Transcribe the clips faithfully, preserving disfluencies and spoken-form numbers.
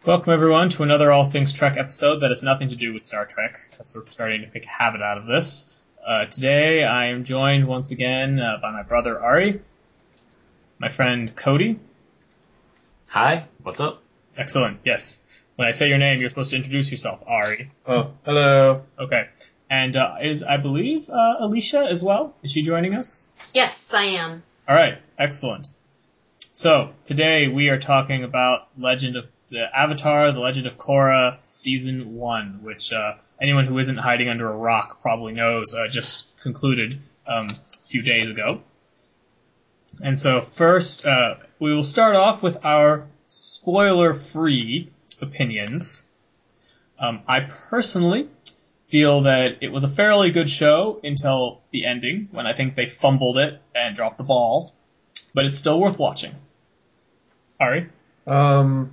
Welcome everyone to another All Things Trek episode that has nothing to do with Star Trek, as we're starting to make a habit out of this. Uh, today I am joined once again uh, by my brother Ari, my friend Cody. Hi, what's up? Excellent, yes. When I say your name, you're supposed to introduce yourself, Ari. Oh, hello. Okay. And uh, is, I believe, uh, Alicia as well? Is she joining us? Yes, I am. All right, excellent. So, today we are talking about Legend of the Avatar, The Legend of Korra, Season one, which uh, anyone who isn't hiding under a rock probably knows uh, just concluded um, a few days ago. And so first, uh, we will start off with our spoiler-free opinions. Um, I personally feel that it was a fairly good show until the ending, when I think they fumbled it and dropped the ball. But it's still worth watching. Ari? Um,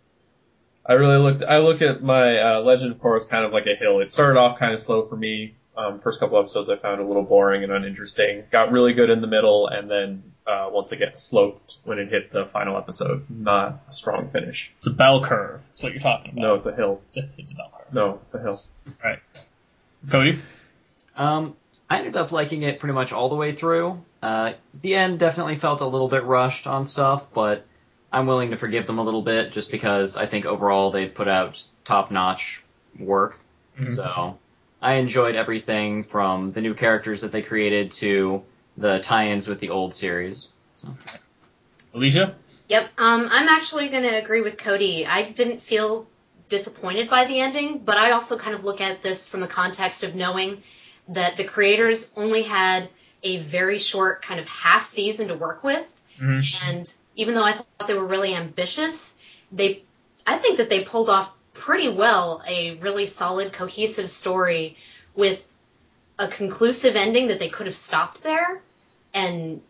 I really looked. I look at my uh, Legend of Korra as kind of like a hill. It started off kind of slow for me. Um, first couple episodes I found a little boring and uninteresting. Got really good in the middle, and then uh, once again sloped when it hit the final episode. Not a strong finish. It's a bell curve. That's what you're talking about. No, it's a hill. It's a, it's a bell curve. No, it's a hill. Right. Cody? Um, I ended up liking it pretty much all the way through. Uh, the end definitely felt a little bit rushed on stuff, but I'm willing to forgive them a little bit just because I think overall they put out just top-notch work. Mm-hmm. So I enjoyed everything from the new characters that they created to the tie-ins with the old series. So. Alicia? Yep. Um, I'm actually going to agree with Cody. I didn't feel disappointed by the ending, but I also kind of look at this from the context of knowing that the creators only had a very short kind of half season to work with. Mm-hmm. And even though I thought they were really ambitious, they, I think that they pulled off pretty well a really solid, cohesive story with a conclusive ending that they could have stopped there and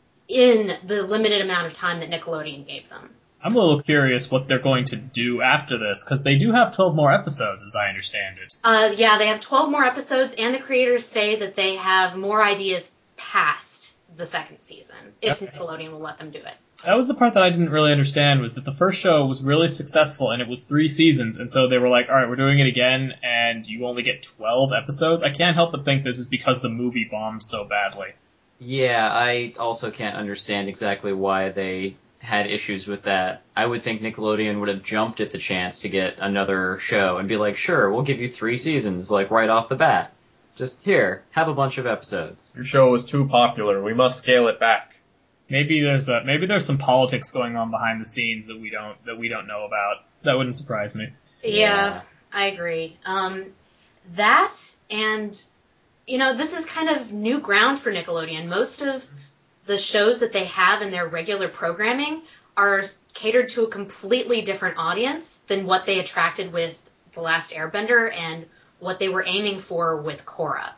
in the limited amount of time that Nickelodeon gave them. I'm a little curious what they're going to do after this, because they do have twelve more episodes, as I understand it. Uh, yeah, they have twelve more episodes, and the creators say that they have more ideas past the second season, if okay. Nickelodeon will let them do it. That was the part that I didn't really understand, was that the first show was really successful, and it was three seasons, and so they were like, alright, we're doing it again, and you only get twelve episodes? I can't help but think this is because the movie bombed so badly. Yeah, I also can't understand exactly why they had issues with that. I would think Nickelodeon would have jumped at the chance to get another show and be like, sure, we'll give you three seasons, like, right off the bat. Just here, have a bunch of episodes. Your show was too popular. We must scale it back. Maybe there's a, maybe there's some politics going on behind the scenes that we don't that we don't know about. That wouldn't surprise me. Yeah, yeah. I agree. Um, that and you know, this is kind of new ground for Nickelodeon. Most of the shows that they have in their regular programming are catered to a completely different audience than what they attracted with The Last Airbender and what they were aiming for with Korra.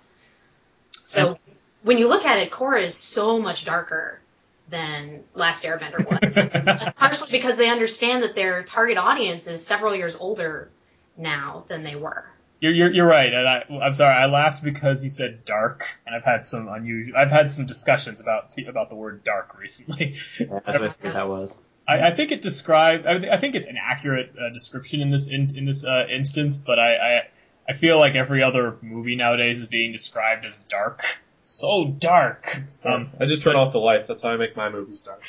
So when you look at it, Korra is so much darker than Last Airbender was. Partially because they understand that their target audience is several years older now than they were. You're you're, you're right, and I, I'm sorry. I laughed because you said dark, and I've had some unusual. I've had some discussions about about the word dark recently. Yeah, that's what that was. I, I think it described. I, I think it's an accurate uh, description in this in, in this uh, instance, but I, I I feel like every other movie nowadays is being described as dark. So dark. Um, I just turn but, off the lights. That's how I make my movies dark.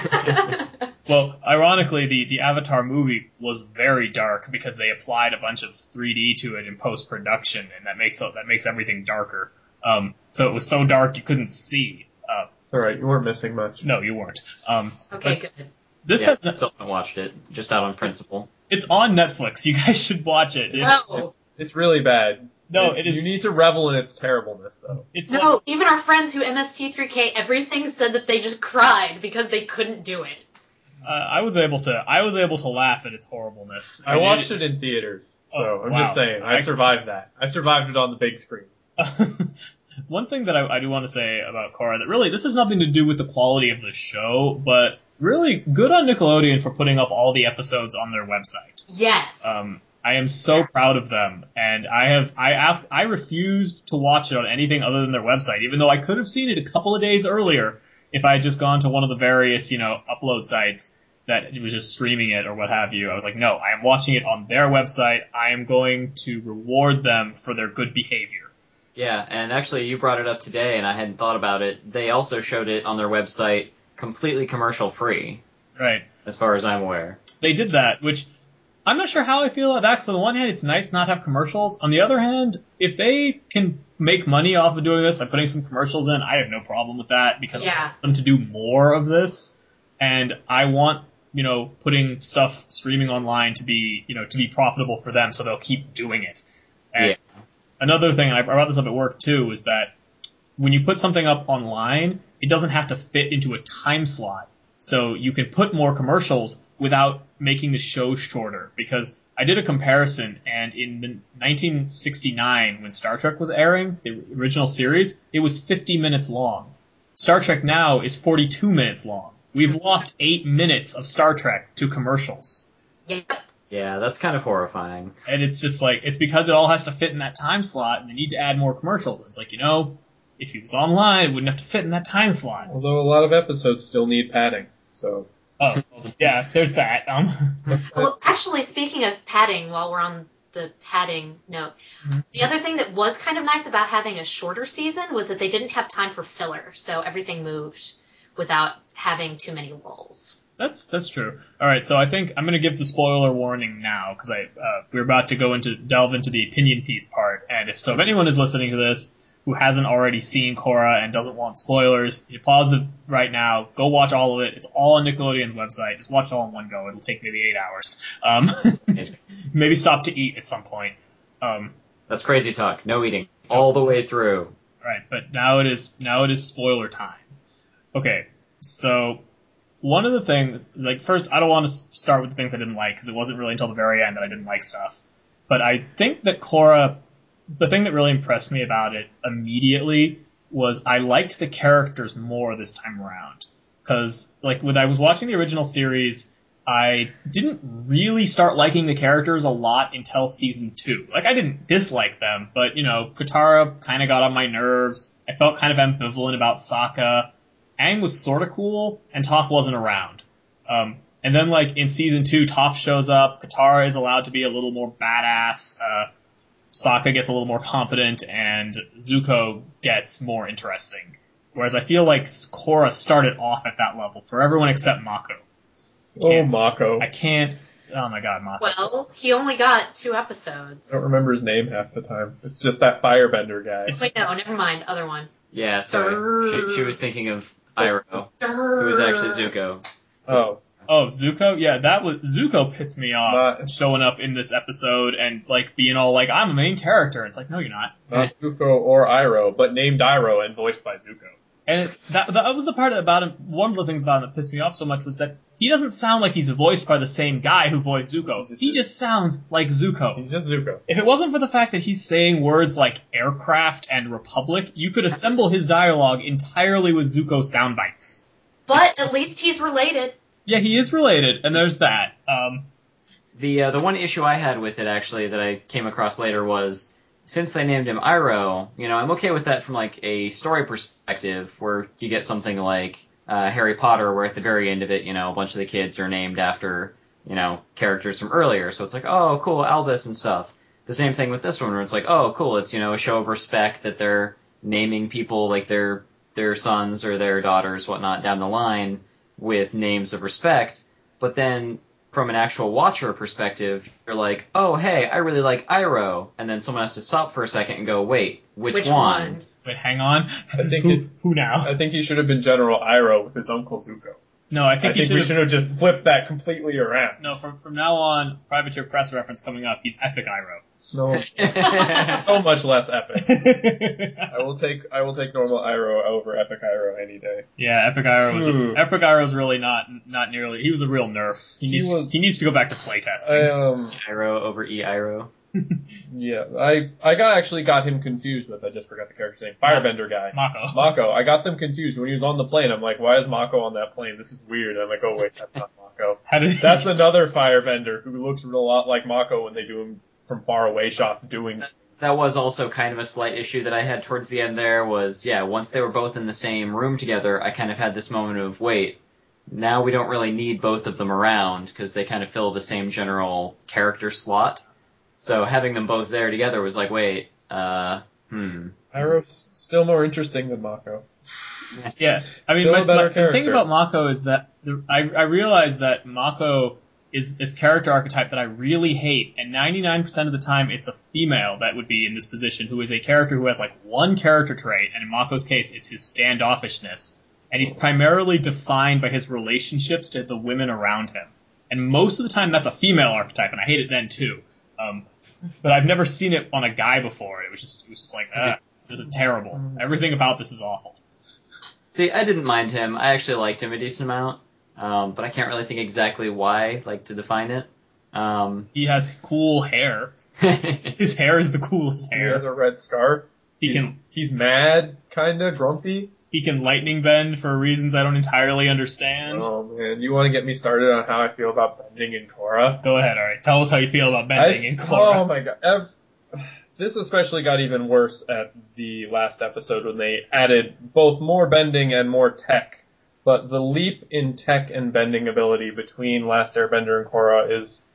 Well, ironically, the, the Avatar movie was very dark because they applied a bunch of three D to it in post-production, and that makes that makes everything darker. Um, so it was so dark you couldn't see. Uh, All right, you weren't missing much. No, you weren't. Um, okay, good. This yeah, has I still haven't watched it, just out on principle. It's on Netflix. You guys should watch it. It's, no. it, it's really bad. No, it, it is. You need to revel in its terribleness, though. It's no, like, even our friends who M S T three K everything said that they just cried because they couldn't do it. Uh, I was able to. I was able to laugh at its horribleness. I, I watched it, it in theaters, so oh, I'm wow. just saying. I, I survived that. I survived it on the big screen. One thing that I, I do want to say about Korra, that really this has nothing to do with the quality of the show, but really good on Nickelodeon for putting up all the episodes on their website. Yes. Um, I am so yes. proud of them, and I have I I refused to watch it on anything other than their website, even though I could have seen it a couple of days earlier if I had just gone to one of the various, you know, upload sites. that was just streaming it or what have you. I was like, no, I am watching it on their website. I am going to reward them for their good behavior. Yeah, and actually you brought it up today, and I hadn't thought about it. They also showed it on their website completely commercial free. Right. As far as I'm aware. They did that, which I'm not sure how I feel about that, because on the one hand, it's nice not to have commercials. On the other hand, if they can make money off of doing this by putting some commercials in, I have no problem with that, because Yeah. I want them to do more of this, and I want, you know, putting stuff streaming online to be, you know, to be profitable for them, so they'll keep doing it. And Yeah. another thing, and I brought this up at work too, is that when you put something up online, it doesn't have to fit into a time slot. So you can put more commercials without making the show shorter. Because I did a comparison, and in the nineteen sixty-nine, when Star Trek was airing, the original series, it was fifty minutes long. Star Trek now is forty-two minutes long. We've lost eight minutes of Star Trek to commercials. Yep. Yeah, that's kind of horrifying. And it's just like, it's because it all has to fit in that time slot, and they need to add more commercials. It's like, you know, if it was online, it wouldn't have to fit in that time slot. Although a lot of episodes still need padding, so. Oh, yeah, there's that. Um, Well, actually, speaking of padding, while we're on the padding note, mm-hmm. the other thing that was kind of nice about having a shorter season was that they didn't have time for filler, so everything moved without having too many lulls. That's that's true. All right, so I think I'm going to give the spoiler warning now, because I uh, we're about to go into delve into the opinion piece part, and if so, if anyone is listening to this who hasn't already seen Korra and doesn't want spoilers, you pause it right now, go watch all of it. It's all on Nickelodeon's website. Just watch it all in one go. It'll take maybe eight hours. Um, maybe stop to eat at some point. Um, That's crazy talk. No eating. All the way through. Right, but now it is now it is spoiler time. Okay, so one of the things, like first, I don't want to start with the things I didn't like, because it wasn't really until the very end that I didn't like stuff. But I think that Korra, the thing that really impressed me about it immediately was I liked the characters more this time around. Because, like, when I was watching the original series, I didn't really start liking the characters a lot until season two. Like, I didn't dislike them, but, you know, Katara kind of got on my nerves. I felt kind of ambivalent about Sokka. Aang was sort of cool, and Toph wasn't around. Um, and then, like, in season two, Toph shows up, Katara is allowed to be a little more badass, uh, Sokka gets a little more competent, and Zuko gets more interesting. Whereas I feel like Korra started off at that level, for everyone except Mako. Oh, Mako. I can't, oh my god, Mako. Well, he only got two episodes. I don't remember his name half the time. It's just that firebender guy. It's- Wait, no, never mind. Other one. Yeah, sorry. She, she was thinking of Iroh, who was actually Zuko. Oh. Oh, Zuko? Yeah, that was, Zuko pissed me off Not- showing up in this episode and, like, being all like, I'm a main character. It's like, no, you're not. Not Zuko or Iroh, but named Iroh and voiced by Zuko. And it's, that, that was the part about him, one of the things about him that pissed me off so much was that he doesn't sound like he's voiced by the same guy who voiced Zuko. He just sounds like Zuko. He's just Zuko. If it wasn't for the fact that he's saying words like aircraft and republic, you could assemble his dialogue entirely with Zuko sound bites. But at least he's related. Yeah, he is related, and there's that. Um, The uh, the one issue I had with it, actually, that I came across later was, since they named him Iroh, you know, I'm okay with that from, like, a story perspective, where you get something like uh, Harry Potter, where at the very end of it, you know, a bunch of the kids are named after, you know, characters from earlier. So it's like, oh, cool, Albus and stuff. The same thing with this one, where it's like, oh, cool, it's, you know, a show of respect that they're naming people like their their sons or their daughters, whatnot, down the line with names of respect. But then, from an actual watcher perspective, you're like, oh, hey, I really like Iroh. And then someone has to stop for a second and go, wait, which, Which one? one? wait, hang on. I think who, it- who now? I think he should have been General Iroh with his uncle Zuko. No, I I think he think we should should have. have just flipped that completely around. No, from from now on, Privateer Press reference coming up. He's Epic Iroh. No, so much less epic. I will take I will take normal Iroh over epic Iroh any day. Yeah, Epic Iroh was Hmm. Epic Iroh's really not not nearly. He was a real nerf. He, He needs was- he needs to go back to playtesting. I um Iroh over E Iroh. yeah I I got actually got him confused with I just forgot the character's name Firebender guy Mako. Mako. I got them confused when he was on the plane. I'm like, why is Mako on that plane? This is weird. And I'm like, oh wait, that's not Mako. How did That's another Firebender who looks a lot like Mako when they do him from far away shots doing. That was also kind of a slight issue that I had towards the end there was, yeah, once they were both in the same room together, I kind of had this moment of, wait, now we don't really need both of them around because they kind of fill the same general character slot. So having them both there together was like, wait, uh, hmm. Iroh's still more interesting than Mako. Yeah, I mean, Still my, a better my, the thing character. about Mako is that the, I, I realize that Mako is this character archetype that I really hate, and ninety-nine percent of the time it's a female that would be in this position who is a character who has like one character trait, and in Mako's case it's his standoffishness, and he's primarily defined by his relationships to the women around him. And most of the time that's a female archetype, and I hate it then too. Um, but I've never seen it on a guy before. It was just, it was just like, ah, this is terrible. Everything about this is awful. See, I didn't mind him. I actually liked him a decent amount, um, but I can't really think exactly why, like, to define it. Um, He has cool hair. His hair is the coolest He hair. has a red scarf. He he's, can He's mad, kinda grumpy. he can lightning bend for reasons I don't entirely understand. Oh man, you want to get me started on how I feel about bending in Korra? Go ahead, alright. Tell us how you feel about bending I, in Korra. Oh my god. Ev- This especially got even worse at the last episode when they added both more bending and more tech. But the leap in tech and bending ability between Last Airbender and Korra is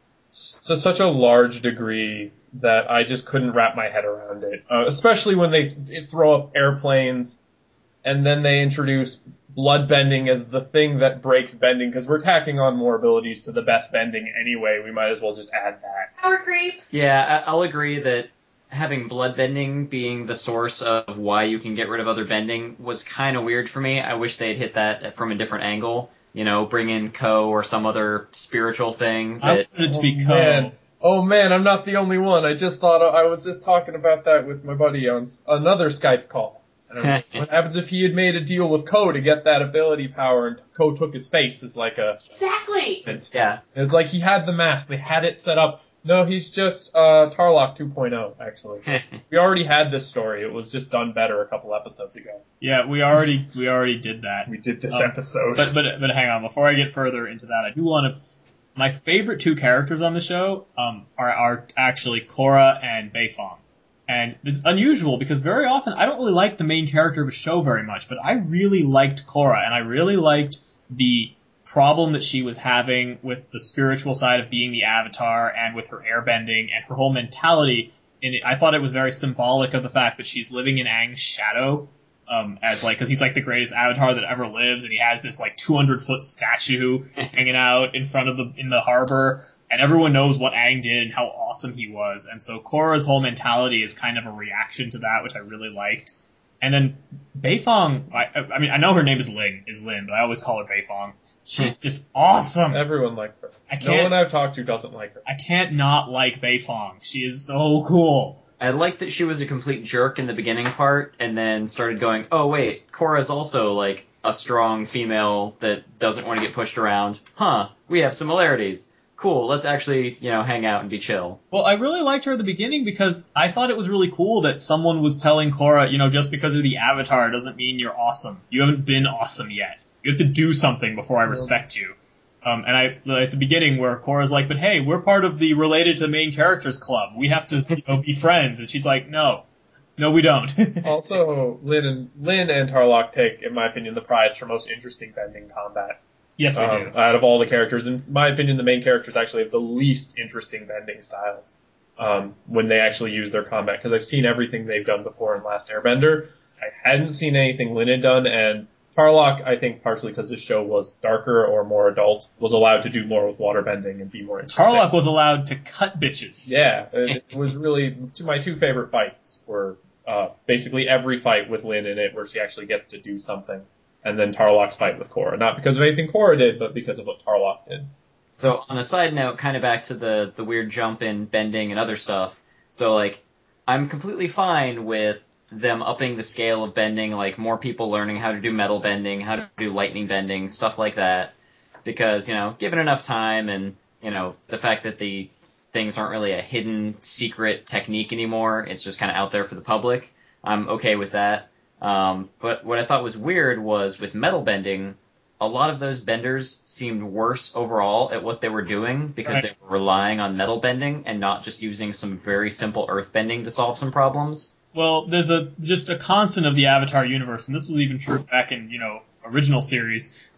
to such a large degree that I just couldn't wrap my head around it. Uh, especially when they throw up airplanes and then they introduce blood bending as the thing that breaks bending, because we're tacking on more abilities to the best bending anyway. We might as well just add that. Power creep. yeah, I- I'll agree that having blood bending being the source of why you can get rid of other bending was kind of weird for me. I wish they'd hit that from a different angle. You know, bring in Ko or some other spiritual thing. I That, wanted it to Oh, be Ko. man. Oh man, I'm not the only one. I just thought I was just talking about that with my buddy on s- another Skype call. And what happens if he had made a deal with Ko to get that ability power, and Ko took his face as like a? Exactly. yeah. It's like he had the mask. They had it set up. No, he's just uh, Tarlok two point oh. Actually, we already had this story. It was just done better a couple episodes ago. Yeah, we already we already did that. We did this Um, episode. But but but hang on, before I get further into that, I do want to. My favorite two characters on the show um, are are actually Korra and Beifong, and it's unusual because very often I don't really like the main character of a show very much, but I really liked Korra, and I really liked the problem that she was having with the spiritual side of being the Avatar and with her airbending and her whole mentality. And I thought it was very symbolic of the fact that she's living in Aang's shadow. Um, as like, cause he's like the greatest Avatar that ever lives, and he has this like two hundred foot statue hanging out in front of the, in the harbor, and everyone knows what Aang did and how awesome he was, and so Korra's whole mentality is kind of a reaction to that, which I really liked. And then Beifong, I, I mean, I know her name is Ling, is Lin, but I always call her Beifong. She's just awesome! Everyone likes her. I No can't, one I've talked to doesn't like her. I can't not like Beifong. She is so cool. I liked that she was a complete jerk in the beginning part, and then started going, oh wait, Korra's also like a strong female that doesn't want to get pushed around. Huh, we have similarities. Cool, let's actually, you know, hang out and be chill. Well, I really liked her at the beginning because I thought it was really cool that someone was telling Korra, you know, just because you're the Avatar doesn't mean you're awesome. You haven't been awesome yet. You have to do something before I respect you. Um, and I, at the beginning where Korra's like, but hey, we're part of the related to the main characters club. We have to, you know, be friends. And she's like, no. No, we don't. Also, Lin and Lin and Tarlok take, in my opinion, the prize for most interesting bending combat. Yes, they Um, do. out of all the characters, in my opinion, the main characters actually have the least interesting bending styles um, when they actually use their combat. Because I've seen everything they've done before in Last Airbender. I hadn't seen anything Lin had done, and Tarlok, I think partially because this show was darker or more adult, was allowed to do more with water bending and be more interesting. Tarlok was allowed to cut bitches. Yeah, it it was really my two favorite fights were uh, basically every fight with Lin in it where she actually gets to do something, and then Tarlok's fight with Korra. Not because of anything Korra did, but because of what Tarlok did. So on a side note, kind of back to the, the weird jump in bending and other stuff. So like, I'm completely fine with them upping the scale of bending, like more people learning how to do metal bending, how to do lightning bending, stuff like that. Because, you know, given enough time and, you know, the fact that the things aren't really a hidden secret technique anymore, it's just kind of out there for the public, I'm okay with that. Um, but what I thought was weird was with metal bending, a lot of those benders seemed worse overall at what they were doing because Right. they were relying on metal bending and not just using some very simple earth bending to solve some problems. Well, there's a just a constant of the Avatar universe, and this was even true back in, you know, original series.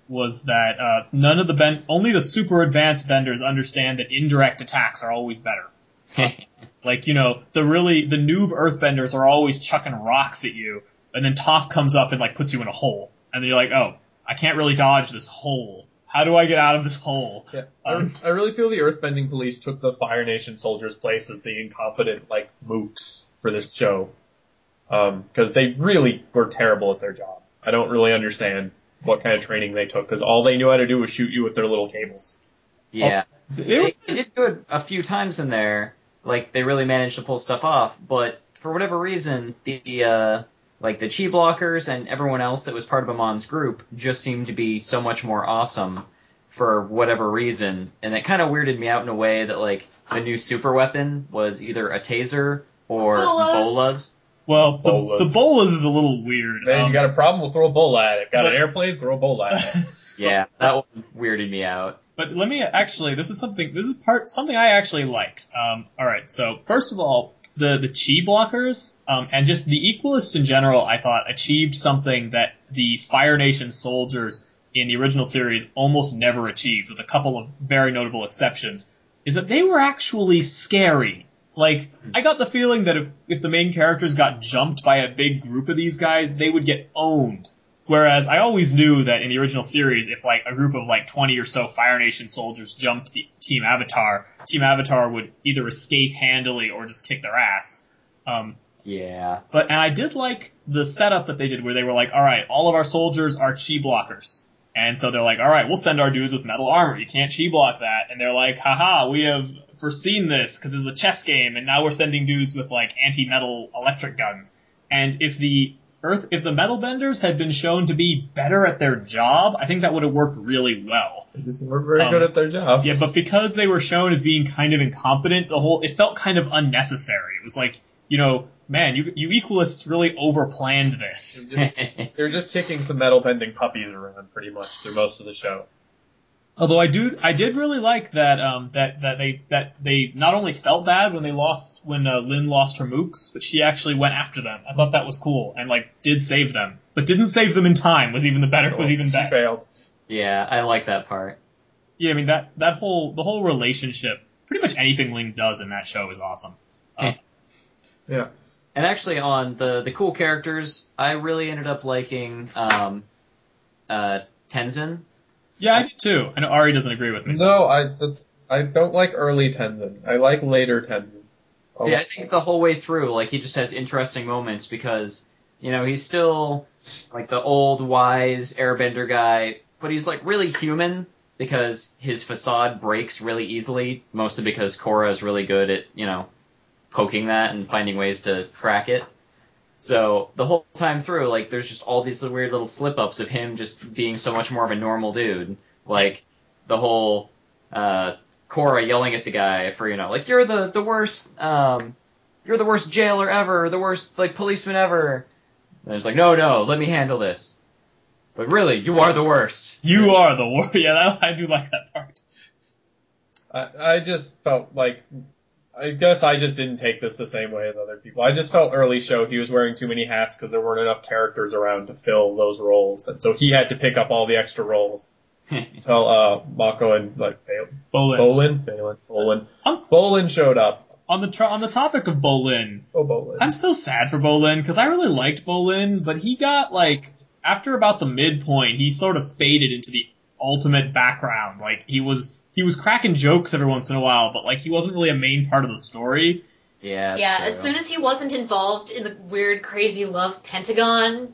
was that uh, none of the ben- only the super advanced benders understand that indirect attacks are always better. Like, you know, the really the noob earthbenders are always chucking rocks at you, and then Toph comes up and like puts you in a hole, and then you're like, oh, I can't really dodge this hole. How do I get out of this hole? Yeah, Um, I, I really feel the Earthbending Police took the Fire Nation soldiers' place as the incompetent like mooks for this show, because um, they really were terrible at their job. I don't really understand what kind of training they took, because all they knew how to do was shoot you with their little cables. Yeah. they were- They, they did do it a few times in there. Like, they really managed to pull stuff off, but for whatever reason, the, uh, like, the chi blockers and everyone else that was part of Amon's group just seemed to be so much more awesome for whatever reason, and it kind of weirded me out in a way that, like, the new super weapon was either a taser or Bolas. bolas. well, the, Bolas. the bolas is a little weird. Man, Um, you got a problem? We'll throw a bola at it. Got but- an airplane? Throw a bola at it. Yeah, that one weirded me out. But let me actually, this is something, this is part, something I actually liked. Um, alright, so first of all, the, the chi blockers, um, and just the Equalists in general, I thought achieved something that the Fire Nation soldiers in the original series almost never achieved, with a couple of very notable exceptions, is that they were actually scary. Like, I got the feeling that if, if the main characters got jumped by a big group of these guys, they would get owned. Whereas I always knew that in the original series, if like a group of like twenty or so Fire Nation soldiers jumped the Team Avatar, Team Avatar would either escape handily or just kick their ass. Um, Yeah. but and I did like the setup that they did, where they were like, all right, all of our soldiers are chi blockers, and so they're like, all right, we'll send our dudes with metal armor. You can't chi block that, and they're like, haha, we have foreseen this because it's a chess game, and now we're sending dudes with like anti-metal electric guns. And if the Earth, if the metal benders had been shown to be better at their job, I think that would have worked really well. They just weren't very Um, good at their job. Yeah, but because they were shown as being kind of incompetent, the whole, it felt kind of unnecessary. It was like, you know, man, you, you Equalists really overplanned this. They're just, they're just kicking some metal bending puppies around pretty much through most of the show. Although I do, I did really like that, um, that, that they, that they not only felt bad when they lost, when, uh, Lynn lost her mooks, but she actually went after them. I thought that was cool, and like, did save them. But didn't save them in time was even the better, was even She better. failed. Yeah, I like that part. Yeah, I mean, that, that whole, the whole relationship, pretty much anything Ling does in that show is awesome. Uh, Yeah. And actually, on the, the cool characters, I really ended up liking um, uh, Tenzin. yeah, I did too. I know Ari doesn't agree with me. No, I that's I don't like early Tenzin. I like later Tenzin. See, I think the whole way through, like, he just has interesting moments because, you know, he's still, like, the old, wise airbender guy, but he's, like, really human because his facade breaks really easily, mostly because Korra is really good at, you know, poking that and finding ways to crack it. So, the whole time through, like, there's just all these weird little slip-ups of him just being so much more of a normal dude. Like, the whole, uh, Korra yelling at the guy for, you know, like, you're the, the worst, um, you're the worst jailer ever, the worst, like, policeman ever. And it's like, no, no, let me handle this. But really, you are the worst. You are the war. Yeah, I, I do like that part. I I just felt like I guess I just didn't take this the same way as other people. I just felt early show he was wearing too many hats because there weren't enough characters around to fill those roles, and so he had to pick up all the extra roles. So uh, Mako and like Bal- Bolin. Bolin, Balin, Bolin, Um, Bolin showed up. on the tra- on the topic of Bolin, Oh, Bolin. I'm so sad for Bolin because I really liked Bolin, but he got like after about the midpoint, he sort of faded into the ultimate background. Like he was he was cracking jokes every once in a while, but like he wasn't really a main part of the story. Yeah, that's Yeah, true. as soon as he wasn't involved in the weird, crazy love Pentagon.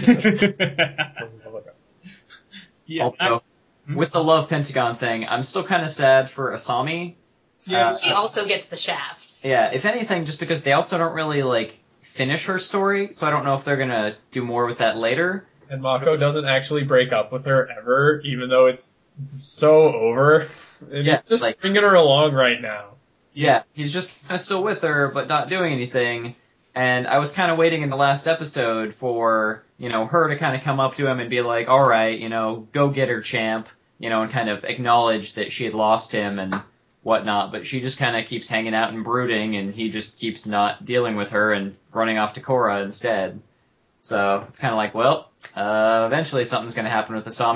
yeah, Although, with the Love Pentagon thing, I'm still kind of sad for Asami. yeah, Uh, She also gets the shaft. Yeah, if anything, just because they also don't really, like, finish her story, so I don't know if they're gonna do more with that later. And Mako doesn't actually break up with her ever, even though it's so over. And Yeah, he's just like- stringing her along right now. Yeah, he's just kind of still with her, but not doing anything. And I was kind of waiting in the last episode for, you know, her to kind of come up to him and be like, all right, you know, go get her, champ, you know, and kind of acknowledge that she had lost him and whatnot. But she just kind of keeps hanging out and brooding, and he just keeps not dealing with her and running off to Korra instead. So it's kind of like, well, uh, eventually something's going to happen with Asami.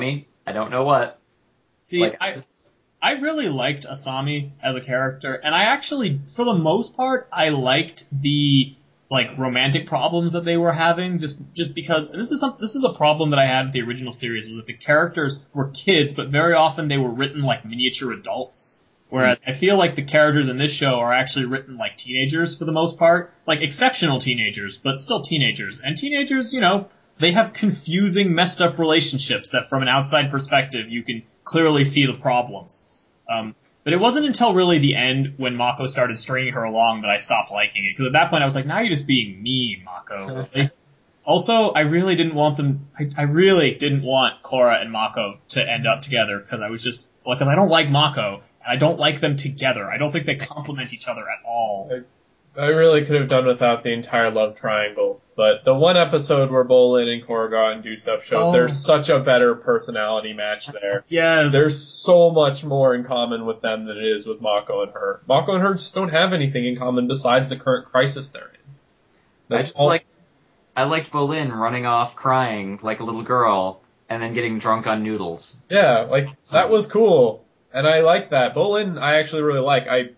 I don't know what. See, Like, I just- I really liked Asami as a character, and I actually, for the most part, I liked the like romantic problems that they were having, just just because and this is some, this is a problem that I had with the original series, was that the characters were kids, but very often they were written like miniature adults. Whereas I feel like the characters in this show are actually written like teenagers for the most part, like exceptional teenagers, but still teenagers. And teenagers, you know, they have confusing, messed up relationships that from an outside perspective you can clearly see the problems. Um, but it wasn't until really the end when Mako started stringing her along that I stopped liking it. Because at that point I was like, now you're just being mean, Mako. Really? Also, I really didn't want them, I, I really didn't want Korra and Mako to end up together because I was just, like, because I don't like Mako. I don't like them together. I don't think they complement each other at all. I, I really could have done without the entire love triangle, but the one episode where Bolin and Korra go out and do stuff shows Oh. there's such a better personality match there. Yes. There's so much more in common with them than it is with Mako and her. Mako and her just don't have anything in common besides the current crisis they're in. I That's just all- like, I liked Bolin running off crying like a little girl and then getting drunk on noodles. Yeah, like, that was cool. And I like that. Bolin, I actually really like. I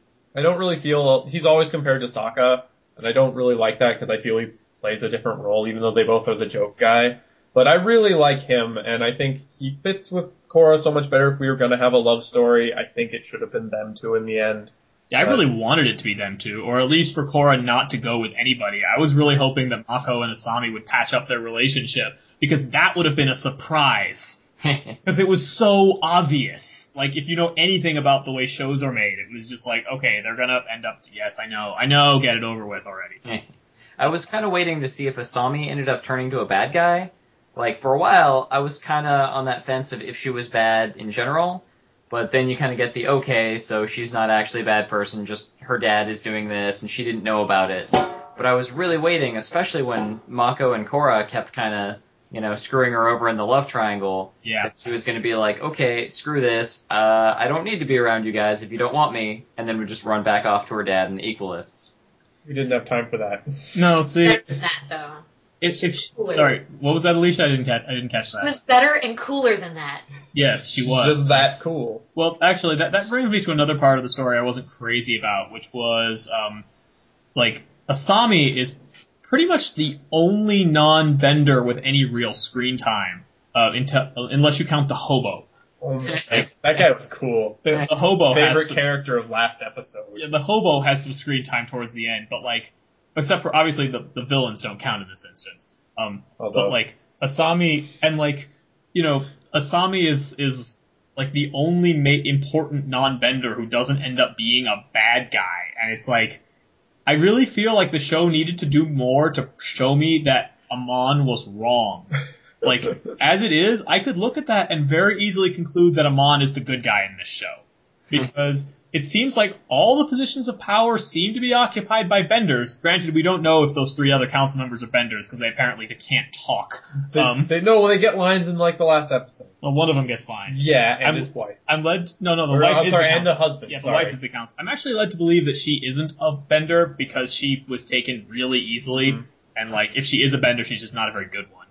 I don't really feel, he's always compared to Sokka, and I don't really like that because I feel he plays a different role, even though they both are the joke guy. But I really like him, and I think he fits with Korra so much better. If we were going to have a love story, I think it should have been them two in the end. Yeah, I really wanted it to be them two, or at least for Korra not to go with anybody. I was really hoping that Mako and Asami would patch up their relationship, because that would have been a surprise. Because it was so obvious. Like, if you know anything about the way shows are made, it was just like, okay, they're gonna end up, to, yes, I know, I know, get it over with already. I was kind of waiting to see if Asami ended up turning to a bad guy. Like, for a while, I was kind of on that fence of if she was bad in general, but then you kind of get the, okay, so she's not actually a bad person, just her dad is doing this, and she didn't know about it. But I was really waiting, especially when Mako and Korra kept kind of, you know, screwing her over in the love triangle. Yeah. That she was going to be like, okay, screw this, uh, I don't need to be around you guys if you don't want me, and then would just run back off to her dad and the Equalists. We didn't have time for that. No, see, Better than that, though. if, if, Cooler. sorry, what was that, Alicia? I didn't catch, I didn't catch She that. was better and cooler than that. Yes, she She's was. just that cool. Well, actually, that, that brings me to another part of the story I wasn't crazy about, which was, um, like, Asami is pretty much the only non-bender with any real screen time, uh, into, unless you count the hobo. Oh my, that guy was cool. The, the hobo Favorite has some, character of last episode. yeah, the hobo has some screen time towards the end, but like, except for obviously the, the villains don't count in this instance. Um, Although- but like Asami and like, you know, Asami is is like the only ma- important non-bender who doesn't end up being a bad guy, and it's like, I really feel like the show needed to do more to show me that Amon was wrong. Like, as it is, I could look at that and very easily conclude that Amon is the good guy in this show. Because it seems like all the positions of power seem to be occupied by benders. Granted, we don't know if those three other council members are benders, because they apparently can't talk. They, Um, they know they get lines in like the last episode. well, one of them gets lines. Yeah, and I'm- his wife. I'm led, no, no, the Or, wife I'm is sorry, the and the council. husband. Yeah, the sorry. wife is the council. I'm actually led to believe that she isn't a bender because she was taken really easily, Mhm. and like, if she is a bender, she's just not a very good one.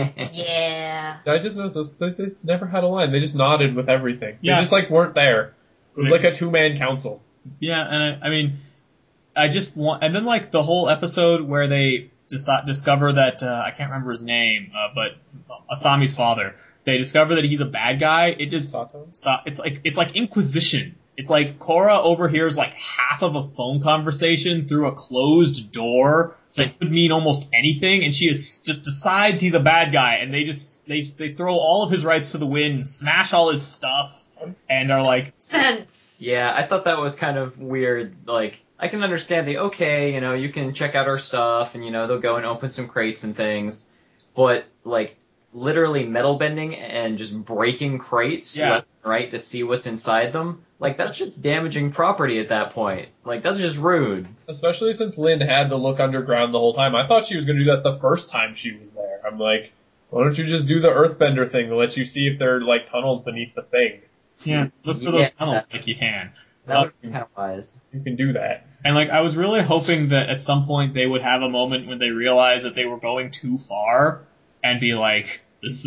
Yeah. I just noticed this, they, they never had a line. They just nodded with everything. Yeah. They just like weren't there. It was like a two-man council. Yeah, and I, I mean, I just want, and then like the whole episode where they dis- discover that, uh, I can't remember his name, uh, but Asami's father, they discover that he's a bad guy, it just, Sato? so, it's like, it's like Inquisition. It's like Korra overhears like half of a phone conversation through a closed door that could mean almost anything, and she is, just decides he's a bad guy, and they just, they they throw all of his rights to the wind, smash all his stuff, and are like, Sense. Yeah, I thought that was kind of weird. Like, I can understand the, okay, you know, you can check out our stuff, and, you know, they'll go and open some crates and things, but, like, literally metal bending and just breaking crates Yeah. left and right to see what's inside them, like, that's just damaging property at that point. Like, that's just rude. Especially since Lynn had to look underground the whole time. I thought she was going to do that the first time she was there. I'm like, why don't you just do the earthbender thing to let you see if there are like tunnels beneath the thing? yeah, look for Yeah. those tunnels like you can. That would be kind of wise. You can do that. And like, I was really hoping that at some point they would have a moment when they realize that they were going too far and be like, this is,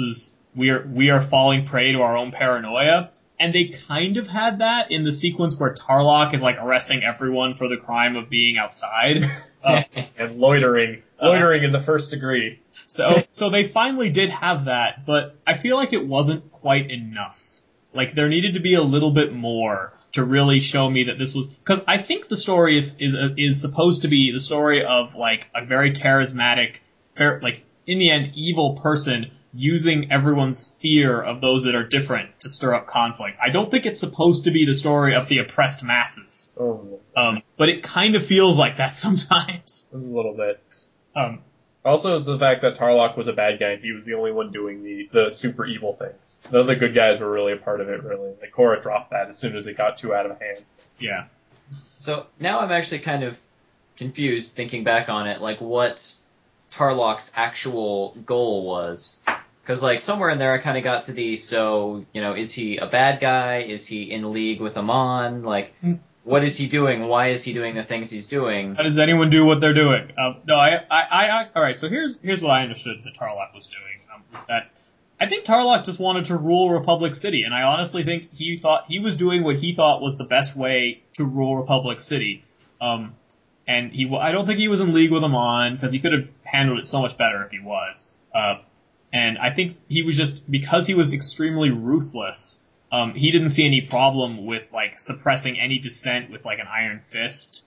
we are we are falling prey to our own paranoia. And they kind of had that in the sequence where Tarlok is like arresting everyone for the crime of being outside uh, and loitering, loitering uh, in the first degree. So, so they finally did have that, but I feel like it wasn't quite enough. Like there needed to be a little bit more to really show me that this was, because I think the story is is is supposed to be the story of like a very charismatic, fair, like in the end evil person using everyone's fear of those that are different to stir up conflict. I don't think it's supposed to be the story of the oppressed masses. Oh. Um, but it kind of feels like that sometimes. A little bit. Um, also, the fact that Tarlok was a bad guy and he was the only one doing the, the super evil things. None of the good guys were really a part of it, really. Like, Korra dropped that as soon as it got too out of hand. Yeah. So, now I'm actually kind of confused thinking back on it, like, what Tarlok's actual goal was. Because, like, somewhere in there I kind of got to the, so, you know, is he a bad guy? Is he in league with Amon? Like, what is he doing? Why is he doing the things he's doing? How does anyone do what they're doing? Um, no, I, I, I, I, alright, so here's, here's what I understood that Tarlok was doing, um, is that I think Tarlok just wanted to rule Republic City, and I honestly think he thought, he was doing what he thought was the best way to rule Republic City. Um, and he, I don't think he was in league with Amon, because he could have handled it so much better if he was. Uh, and I think he was just, because he was extremely ruthless, Um, he didn't see any problem with, like, suppressing any dissent with, like, an iron fist,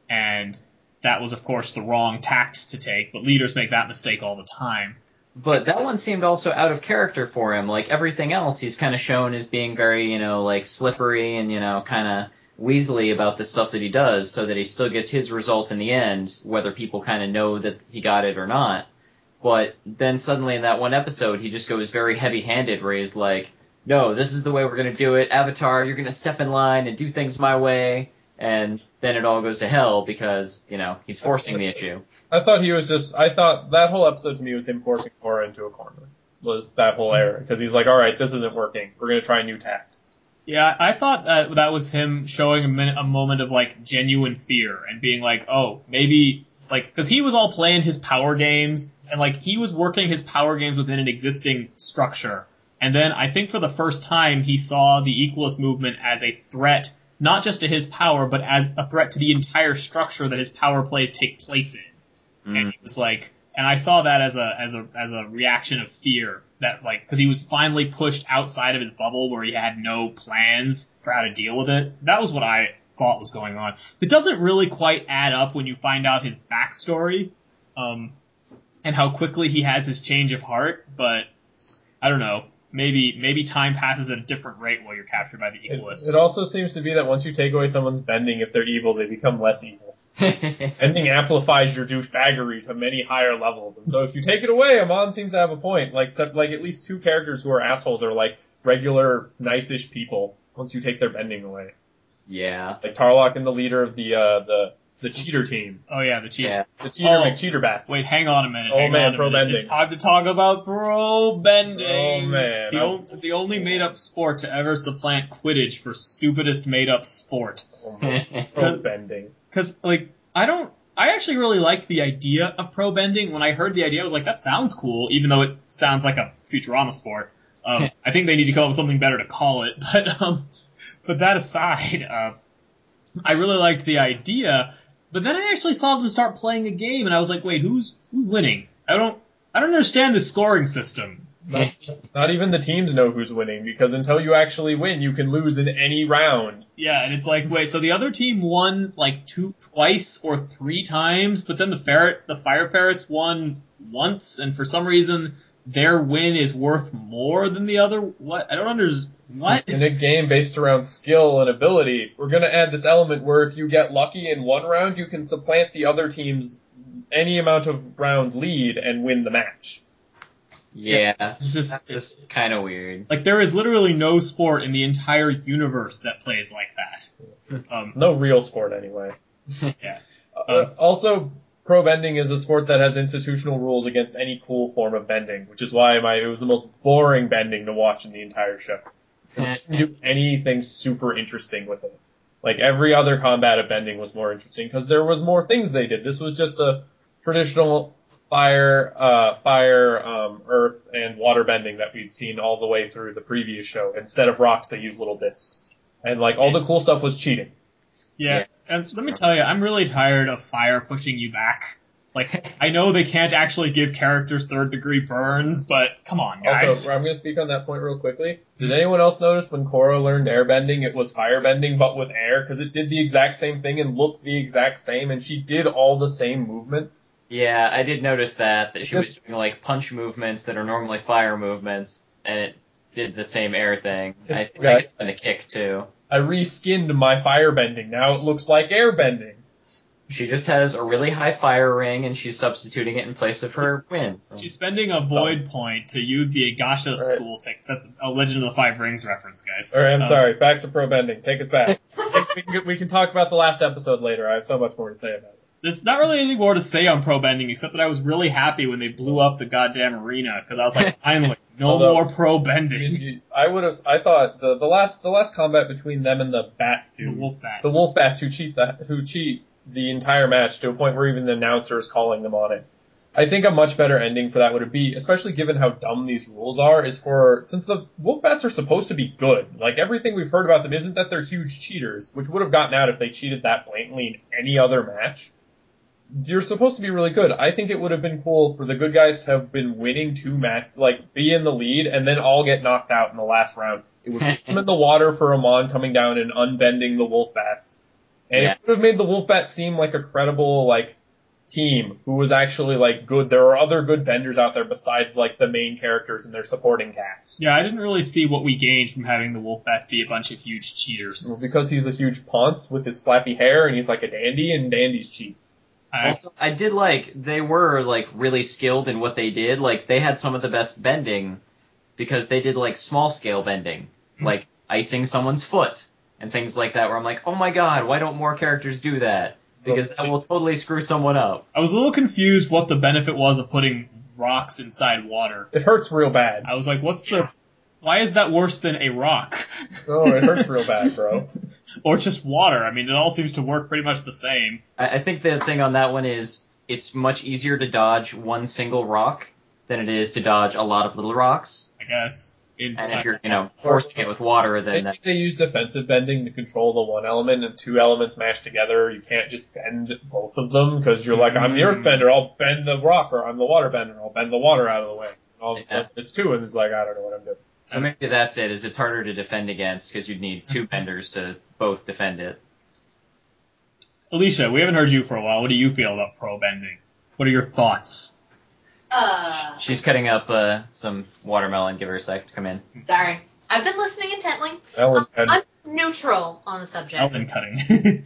and that was, of course, the wrong tact to take, but leaders make that mistake all the time. But that one seemed also out of character for him. Like, everything else, he's kind of shown as being very, you know, like, slippery and, you know, kind of weaselly about the stuff that he does, so that he still gets his result in the end, whether people kind of know that he got it or not. But then suddenly in that one episode, he just goes very heavy-handed, where he's like, no, this is the way we're going to do it. Avatar, you're going to step in line and do things my way. And then it all goes to hell because, you know, he's forcing the issue. I thought he was just, I thought that whole episode to me was him forcing Korra into a corner. Was that whole era. Because he's like, alright, this isn't working. We're going to try a new tact. Yeah, I thought that that was him showing a, minute, a moment of, like, genuine fear and being like, oh, maybe, like, because he was all playing his power games, and, like, he was working his power games within an existing structure. And then I think for the first time he saw the Equalist movement as a threat, not just to his power, but as a threat to the entire structure that his power plays take place in. Mm. And he was like, and I saw that as a, as a, as a reaction of fear that like, cause he was finally pushed outside of his bubble where he had no plans for how to deal with it. That was what I thought was going on. It doesn't really quite add up when you find out his backstory, um, and how quickly he has his change of heart, but I don't know. Maybe maybe time passes at a different rate while you're captured by the Equalist. It, it also seems to be that once you take away someone's bending, if they're evil, they become less evil. Bending amplifies your douchebaggery to many higher levels, and so if you take it away, Amon seems to have a point. Like, except like at least two characters who are assholes are like regular, nice-ish people once you take their bending away. Yeah. Like Tarlok and the leader of the uh the the cheater team. Oh yeah, the cheater. Yeah. The cheater oh, McCheater bat. Wait, hang on a minute. Oh hang man, on a pro minute. bending. It's time to talk about pro bending. Oh man. The, o- the only made up sport to ever supplant Quidditch for stupidest made up sport. Oh man. Pro bending. Cause like, I don't, I actually really liked the idea of pro bending. When I heard the idea, I was like, that sounds cool, even though it sounds like a Futurama sport. Um, I think they need to come up with something better to call it, but, um, but that aside, uh, I really liked the idea, but then I actually saw them start playing a game, and I was like, wait, who's, who's winning? I don't, I don't understand the scoring system. Not, not even the teams know who's winning, because until you actually win, you can lose in any round. Yeah, and it's like, wait, so the other team won, like, two, twice or three times, but then the ferret, the fire ferrets won once, and for some reason, their win is worth more than the other, what? I don't understand. What? In a game based around skill and ability, we're going to add this element where if you get lucky in one round, you can supplant the other team's any amount of round lead and win the match. Yeah, it's just it's kind of weird. Like, there is literally no sport in the entire universe that plays like that. Um, no real sport, anyway. Yeah. Um, uh, also, pro bending is a sport that has institutional rules against any cool form of bending, which is why my, it was the most boring bending to watch in the entire show. It didn't do anything super interesting with it. Like, every other combat of bending was more interesting because there was more things they did. This was just a traditional fire, uh, fire, um, earth, and water bending that we'd seen all the way through the previous show. Instead of rocks, they use little discs. And like all the cool stuff was cheating. Yeah, Yeah. and let me tell you, I'm really tired of fire pushing you back. Like, I know they can't actually give characters third degree burns, but come on, guys. Also, I'm going to speak on that point real quickly. Did anyone else notice when Korra learned airbending, it was firebending, but with air? Because it did the exact same thing and looked the exact same, and she did all the same movements. Yeah, I did notice that, that she Yes. was doing like punch movements that are normally fire movements, and it did the same air thing. It's I think okay. it's in the kick too. I reskinned my firebending. Now it looks like airbending. She just has a really high fire ring, and she's substituting it in place of her wind. She's spending a void point to use the Agasha Right. school tick. That's a Legend of the Five Rings reference, guys. Alright, I'm Um, sorry. Back to pro bending. Take us back. we, can, we can talk about the last episode later. I have so much more to say about it. There's not really anything more to say on pro bending, except that I was really happy when they blew up the goddamn arena, because I was like, finally, no Although- more pro I, mean, bending. you- I would have. I thought the, the last the last combat between them and the bat The dude, wolf bats. the wolf bats who cheat the who cheat the entire match to a point where even the announcer is calling them on it. I think a much better ending for that would be, especially given how dumb these rules are, is for since the wolf bats are supposed to be good. Like everything we've heard about them isn't that they're huge cheaters, which would have gotten out if they cheated that blatantly in any other match. You're supposed to be really good. I think it would have been cool for the good guys to have been winning two match, like be in the lead, and then all get knocked out in the last round. It would put them in the water for Amon coming down and unbending the wolf bats, and Yeah. it would have made the wolf bats seem like a credible like team who was actually like good. There are other good benders out there besides like the main characters and their supporting cast. Yeah, I didn't really see what we gained from having the wolf bats be a bunch of huge cheaters. Well, because he's a huge ponce with his flappy hair and he's like a dandy, and dandies cheat. I, Also, I did like, they were like really skilled in what they did. Like, they had some of the best bending because they did like small scale bending, like icing someone's foot and things like that, where I'm like, oh my god, why don't more characters do that? Because that will totally screw someone up. I was a little confused what the benefit was of putting rocks inside water. It hurts real bad. I was like, what's the... Why is that worse than a rock? Oh, it hurts real bad, bro. Or just water. I mean, it all seems to work pretty much the same. I, I think the thing on that one is it's much easier to dodge one single rock than it is to dodge a lot of little rocks. I guess. In And if you're, you know, forcing it with water, I then that, think they use defensive bending to control the one element, and two elements mashed together. You can't just bend both of them because you're like, I'm the earth bender, I'll bend the rock, or I'm the water bender, I'll bend the water out of the way. And all of a sudden, it's two, and it's like, I don't know what I'm doing. so maybe that's it. Is it's harder to defend against because you'd need two benders to both defend it. Alicia, we haven't heard you for a while. What do you feel about pro bending? What are your thoughts? Uh, She's cutting up uh, some watermelon. Give her a sec to come in. sorry. I've been listening intently. Ellen, Um, I'm neutral on the subject. Elven cutting.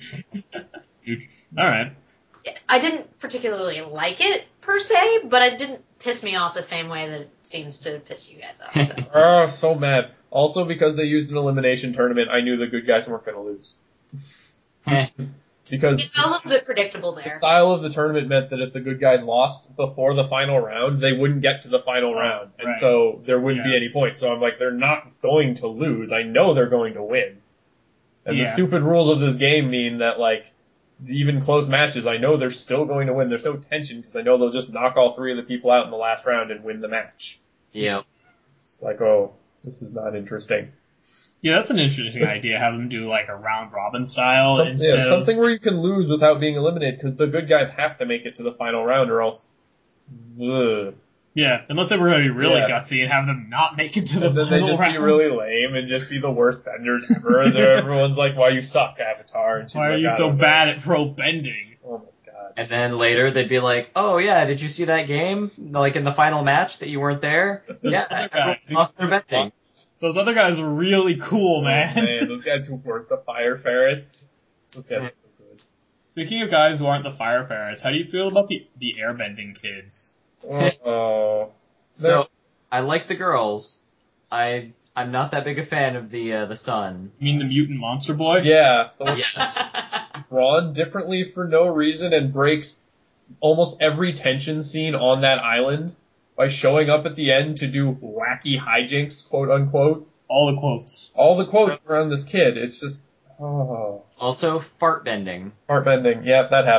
Alright. I didn't particularly like it, per se, but it didn't piss me off the same way that it seems to piss you guys off. So. oh, so mad. Also, because they used an elimination tournament, I knew the good guys weren't going to lose. Eh. Because It's a little bit predictable the there. style of the tournament meant that if the good guys lost before the final round, they wouldn't get to the final round. And right. so there wouldn't be Yeah. any points. So I'm like, they're not going to lose. I know they're going to win. And the Yeah. stupid rules of this game mean that, like, even close matches, I know they're still going to win. There's no tension because I know they'll just knock all three of the people out in the last round and win the match. Yep. It's like, oh, this is not interesting. Yeah, that's an interesting idea. Have them do like a round robin style Some- instead yeah, of... something where you can lose without being eliminated because the good guys have to make it to the final round or else. Ugh. Yeah, unless they were going to be really Yeah. gutsy and have them not make it to the And then they final just round. be really lame and just be the worst benders ever. And then everyone's like, "Why you suck, Avatar?" And she's Why are like, you "I so don't know." bad at pro bending? Oh my god. And then later they'd be like, "Oh yeah, did you see that game? Like in the final match that you weren't there? Those yeah, other everyone guys. lost their bending." Those other guys were really cool, man. Oh, man, those guys who weren't the fire ferrets. Those guys are so good. Speaking of guys who aren't the fire ferrets, how do you feel about the, the airbending kids? Oh. So I like the girls. I I'm not that big a fan of the uh, the son. You mean the mutant monster boy? Yeah. The Yes. drawn differently for no reason and breaks almost every tension scene on that island by showing up at the end to do wacky hijinks, quote unquote. All the quotes. All the quotes around this kid, it's just, oh. Also, fart bending. Heart bending, yeah, that happened.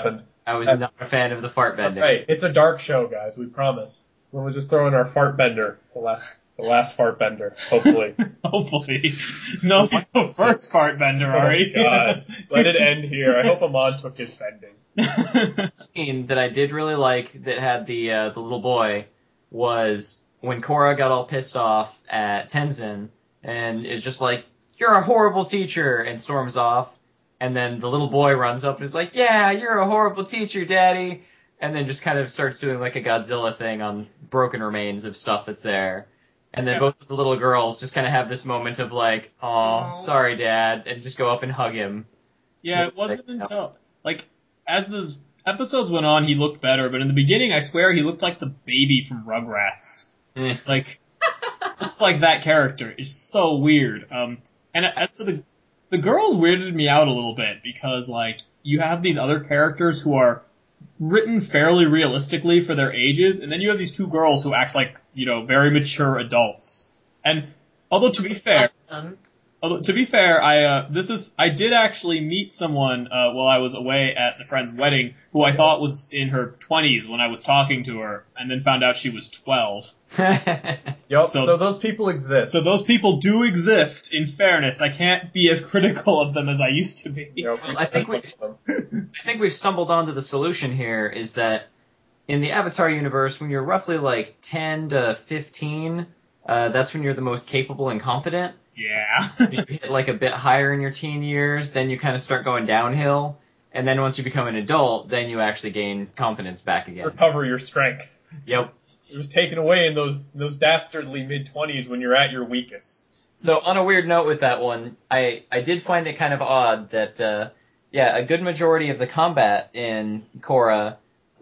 I was not a fan of the fart bending. Right, it's a dark show, guys. We promise. We'll just throw in our fart bender, the last, the last fart bender, hopefully. Hopefully. No, he's the first fart bender, Oh Ari. God, let it end here. I hope Amon took his bending. Scene that I did really like that had the uh, the little boy was when Korra got all pissed off at Tenzin and is just like, "You're a horrible teacher," and storms off. And then the little boy runs up and is like, "Yeah, you're a horrible teacher, Daddy." And then just kind of starts doing like a Godzilla thing on broken remains of stuff that's there. And then Yeah. both of the little girls just kind of have this moment of like, "Aw, Aw. sorry, Dad," and just go up and hug him. Yeah, it wasn't until, like, as the episodes went on, he looked better, but in the beginning, I swear, he looked like the baby from Rugrats. Eh. Like, it's like that character. It's so weird. Um, and as for the, the girls weirded me out a little bit, because, like, you have these other characters who are written fairly realistically for their ages, and then you have these two girls who act like, you know, very mature adults. And, although to be fair, Um, Although, to be fair, I uh, this is I did actually meet someone uh, while I was away at the friend's wedding who I thought was in her twenties when I was talking to her, and then found out she was twelve. Yep, So- so, those people exist. So those people do exist. In fairness, I can't be as critical of them as I used to be. Yep, Well, I think we- I think we've stumbled onto the solution here is that in the Avatar universe, when you're roughly like ten to fifteen, uh, that's when you're the most capable and confident. Yeah. You hit like a bit higher in your teen years, then you kind of start going downhill, and then once you become an adult, then you actually gain confidence back again. recover your strength. Yep. It was taken away in those those dastardly mid twenties when you're at your weakest. So on a weird note with that one, I, I did find it kind of odd that, uh, yeah, a good majority of the combat in Korra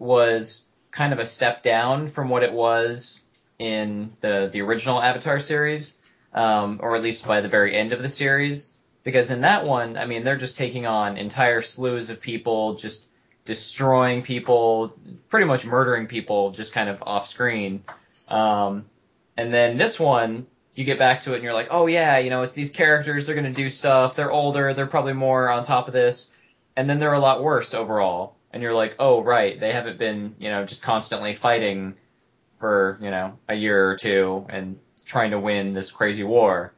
was kind of a step down from what it was in the, the original Avatar series, um, or at least by the very end of the series. Because in that one, I mean, they're just taking on entire slews of people, just destroying people, pretty much murdering people just kind of off screen. Um, and then this one, you get back to it and you're like, oh yeah, you know, it's these characters, they're going to do stuff, they're older, they're probably more on top of this, and then they're a lot worse overall. And you're like, oh right, they haven't been, you know, just constantly fighting for, you know, a year or two and trying to win this crazy war.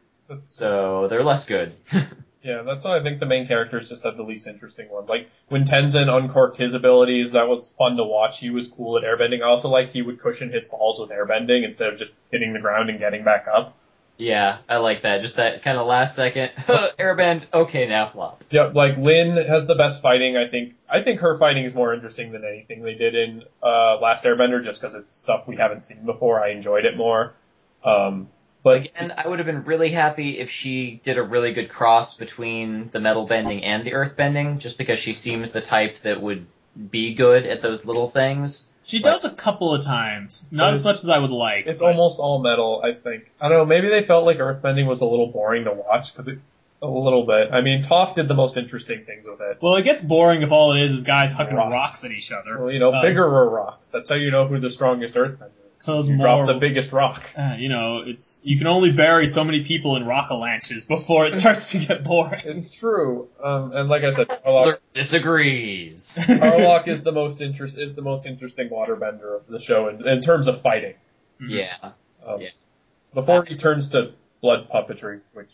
So they're less good. Yeah, that's why I think the main characters just have the least interesting one. Like, when Tenzin uncorked his abilities, that was fun to watch. He was cool at airbending. I also liked he would cushion his falls with airbending instead of just hitting the ground and getting back up. Yeah, I like that. Just that kind of last second, airbend, okay, now flop. Yeah, like, Lin has the best fighting, I think. I think her fighting is more interesting than anything they did in uh, Last Airbender, just because it's stuff we haven't seen before. I enjoyed it more. Um, but Again, I would have been really happy if she did a really good cross between the metal bending and the earth bending, just because she seems the type that would be good at those little things. She does a couple of times. Not as much as I would like. it's but- almost all metal, I think. I don't know, maybe they felt like earthbending was a little boring to watch, because it, a little bit. I mean, Toph did the most interesting things with it. Well, it gets boring if all it is is guys hucking Rocks. rocks at each other. Well, you know, Um, bigger rocks. That's how you know who the strongest earthbender is. So it's You more, drop the biggest rock. uh, you know, it's you can only bury so many people in rock avalanches before it starts to get boring. It's true. Um, and like I said, Tarlock, Mulder disagrees. Tarlock is the most interest is the most interesting waterbender of the show in, in terms of fighting. Yeah. Um, Yeah. Before he turns to blood puppetry, which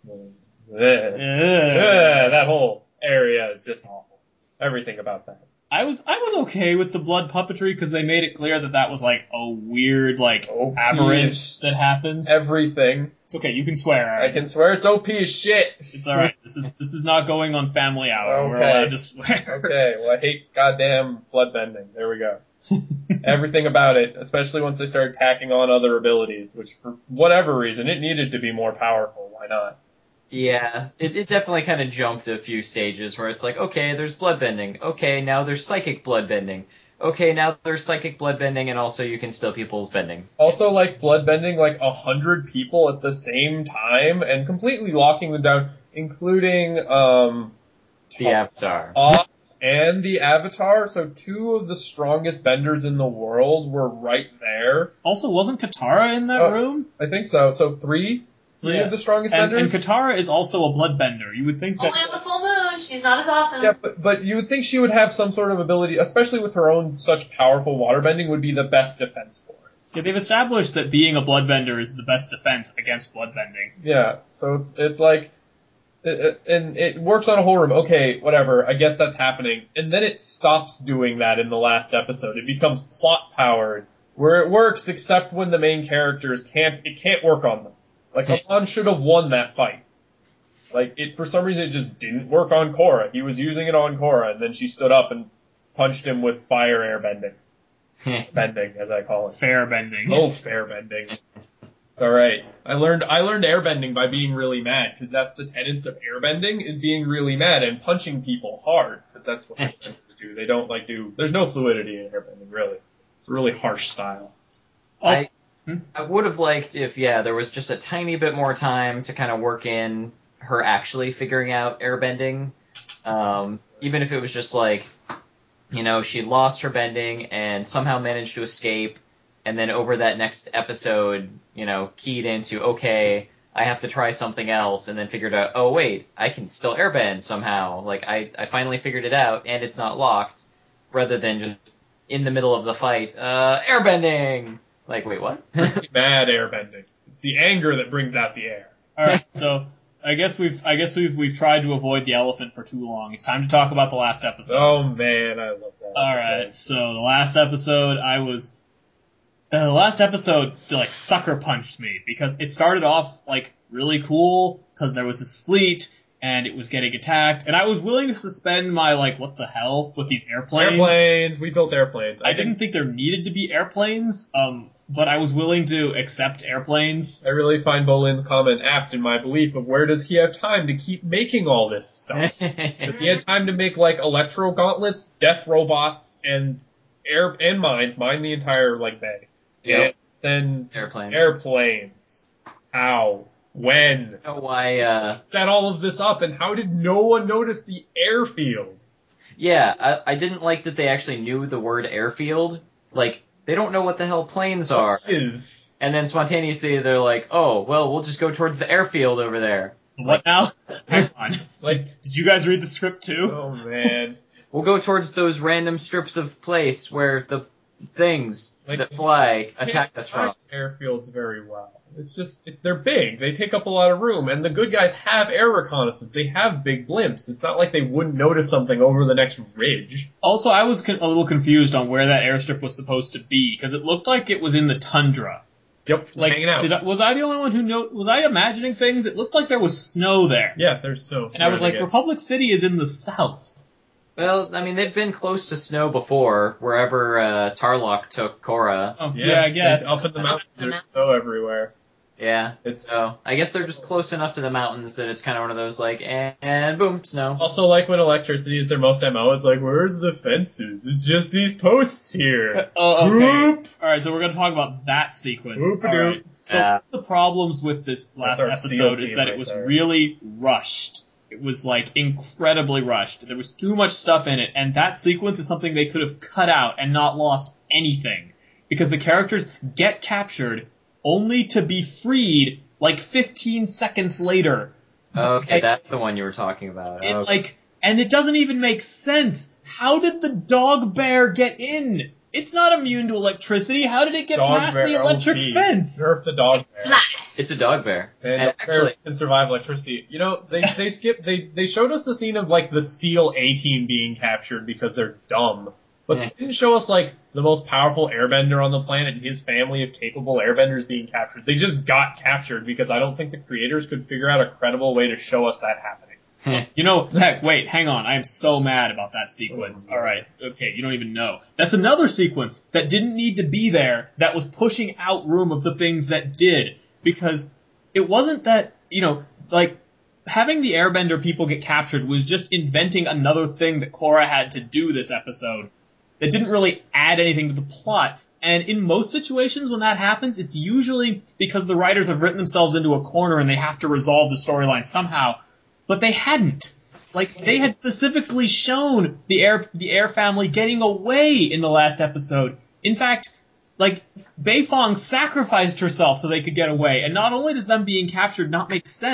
eh, Ugh. eh, that whole area is just awful. Everything about that. I was I was okay with the blood puppetry because they made it clear that that was like a weird like O P aberrance is that happens. Everything. It's okay, you can swear. I can swear it's O P as shit. It's all right. This is this is not going on Family Hour. We're Okay. allowed to swear. Okay, well I hate goddamn bloodbending. There we go. Everything about it, especially once they started tacking on other abilities, which for whatever reason, it needed to be more powerful. Why not? Yeah, it, it definitely kind of jumped a few stages where it's like, okay, there's bloodbending. Okay, now there's psychic bloodbending. Okay, now there's psychic bloodbending, and also you can steal people's bending. Also, like, bloodbending like a hundred people at the same time and completely locking them down, including, um... The Avatar. Toph and the Avatar, so two of the strongest benders in the world were right there. Also, wasn't Katara in that Uh, room? I think so. So three? Three Yeah. of the strongest And, and benders? Katara is also a bloodbender. You would think Only that on the full moon. She's not as awesome. Yeah, but, but you would think she would have some sort of ability, especially with her own such powerful waterbending, would be the best defense for her. Yeah, they've established that being a bloodbender is the best defense against bloodbending. Yeah, so it's it's like, it, it, and it works on a whole room. Okay, whatever, I guess that's happening. And then it stops doing that in the last episode. It becomes plot powered, where it works except when the main characters can't, it can't work on them. Like, Amon should have won that fight. Like, it, for some reason, it just didn't work on Korra. He was using it on Korra, and then she stood up and punched him with fire air bending. Bending, as I call it. Fair bending. Oh, fair bending. It's alright. I learned, I learned airbending by being really mad, because that's the tenets of airbending, is being really mad and punching people hard, because that's what airbenders do. They don't, like, do, there's no fluidity in airbending, really. It's a really harsh style. I, I would have liked if, yeah, there was just a tiny bit more time to kind of work in her actually figuring out airbending. Um, even if it was just like, you know, she lost her bending and somehow managed to escape, and then over that next episode, you know, keyed into, okay, I have to try something else, and then figured out, oh wait, I can still airbend somehow. Like, I, I finally figured it out, and it's not locked, rather than just in the middle of the fight, uh, airbending! Like, wait, what? Mad airbending. It's the anger that brings out the air. Alright, so I guess we've I guess we've we've tried to avoid the elephant for too long. It's time to talk about the last episode. Oh man, I love that. Alright, so the last episode I was uh, the last episode like sucker punched me because it started off like really cool because there was this fleet and it was getting attacked, and I was willing to suspend my, like, what the hell with these airplanes. Airplanes, we built airplanes. I, I didn't think there needed to be airplanes, um, but I was willing to accept airplanes. I really find Bolin's comment apt in my belief of where does he have time to keep making all this stuff? If he had time to make, like, electro gauntlets, death robots, and air and mines, mine the entire, like, bay. Yep. And then Airplanes. airplanes. How? When? I don't know why, uh... Set all of this up, and how did no one notice the airfield? Yeah, I, I didn't like that they actually knew the word airfield. Like, they don't know what the hell planes are. Is And then spontaneously they're like, oh, well, we'll just go towards the airfield over there. What now? Hang on. like, Did you guys read the script too? oh man. We'll go towards those random strips of place where the things Like, that fly Can't attack us from. design airfields very well. It's just, it, they're big. They take up a lot of room, and the good guys have air reconnaissance. They have big blimps. It's not like they wouldn't notice something over the next ridge. Also, I was con- a little confused on where that airstrip was supposed to be because it looked like it was in the tundra. Yep, Like, hanging out. did I, was I the only one who know? Was I imagining things? It looked like there was snow there, yeah, there's snow. and I was like, Republic City is in the south. Well, I mean, they've been close to snow before, wherever uh, Tarlock took Korra. Oh, yeah, I guess. Up in the mountains, there's snow everywhere. Yeah, It's so I guess they're just close enough to the mountains that it's kind of one of those, like, and, and boom, snow. also like when electricity is their most M O, it's like, where's the fences? It's just these posts here. Oh, okay. Whoop. Alright, so we're going to talk about that sequence. Whoop-a-doop. Alright. So Yeah. one of the problems with this last our episode SEAL is team that right it was there. really rushed. It was, like, incredibly rushed. There was too much stuff in it, and that sequence is something they could have cut out and not lost anything. Because the characters get captured only to be freed, like, fifteen seconds later. Okay, Like, that's the one you were talking about. It, Okay. like, and it doesn't even make sense. How did the dog bear get in? It's not immune to electricity. How did it get Dog past bear the electric O P. fence? Nerf the dog bear. Fly. It's a dog bear. And, And dog actually, bear can survive electricity. You know, they they skipped they they showed us the scene of like the SEAL A team being captured because they're dumb. But Yeah. they didn't show us like the most powerful airbender on the planet and his family of capable airbenders being captured. They just got captured because I don't think the creators could figure out a credible way to show us that happening. You know, heck, wait, hang on. I am so mad about that sequence. Oh, Alright, okay, you don't even know. That's another sequence that didn't need to be there, that was pushing out room of the things that did. Because it wasn't that, you know, like, having the airbender people get captured was just inventing another thing that Korra had to do this episode that didn't really add anything to the plot. And in most situations when that happens, it's usually because the writers have written themselves into a corner and they have to resolve the storyline somehow. But they hadn't. Like, they had specifically shown the Air, the Air family getting away in the last episode. In fact, like, Beifong sacrificed herself so they could get away. And not only does them being captured not make sense,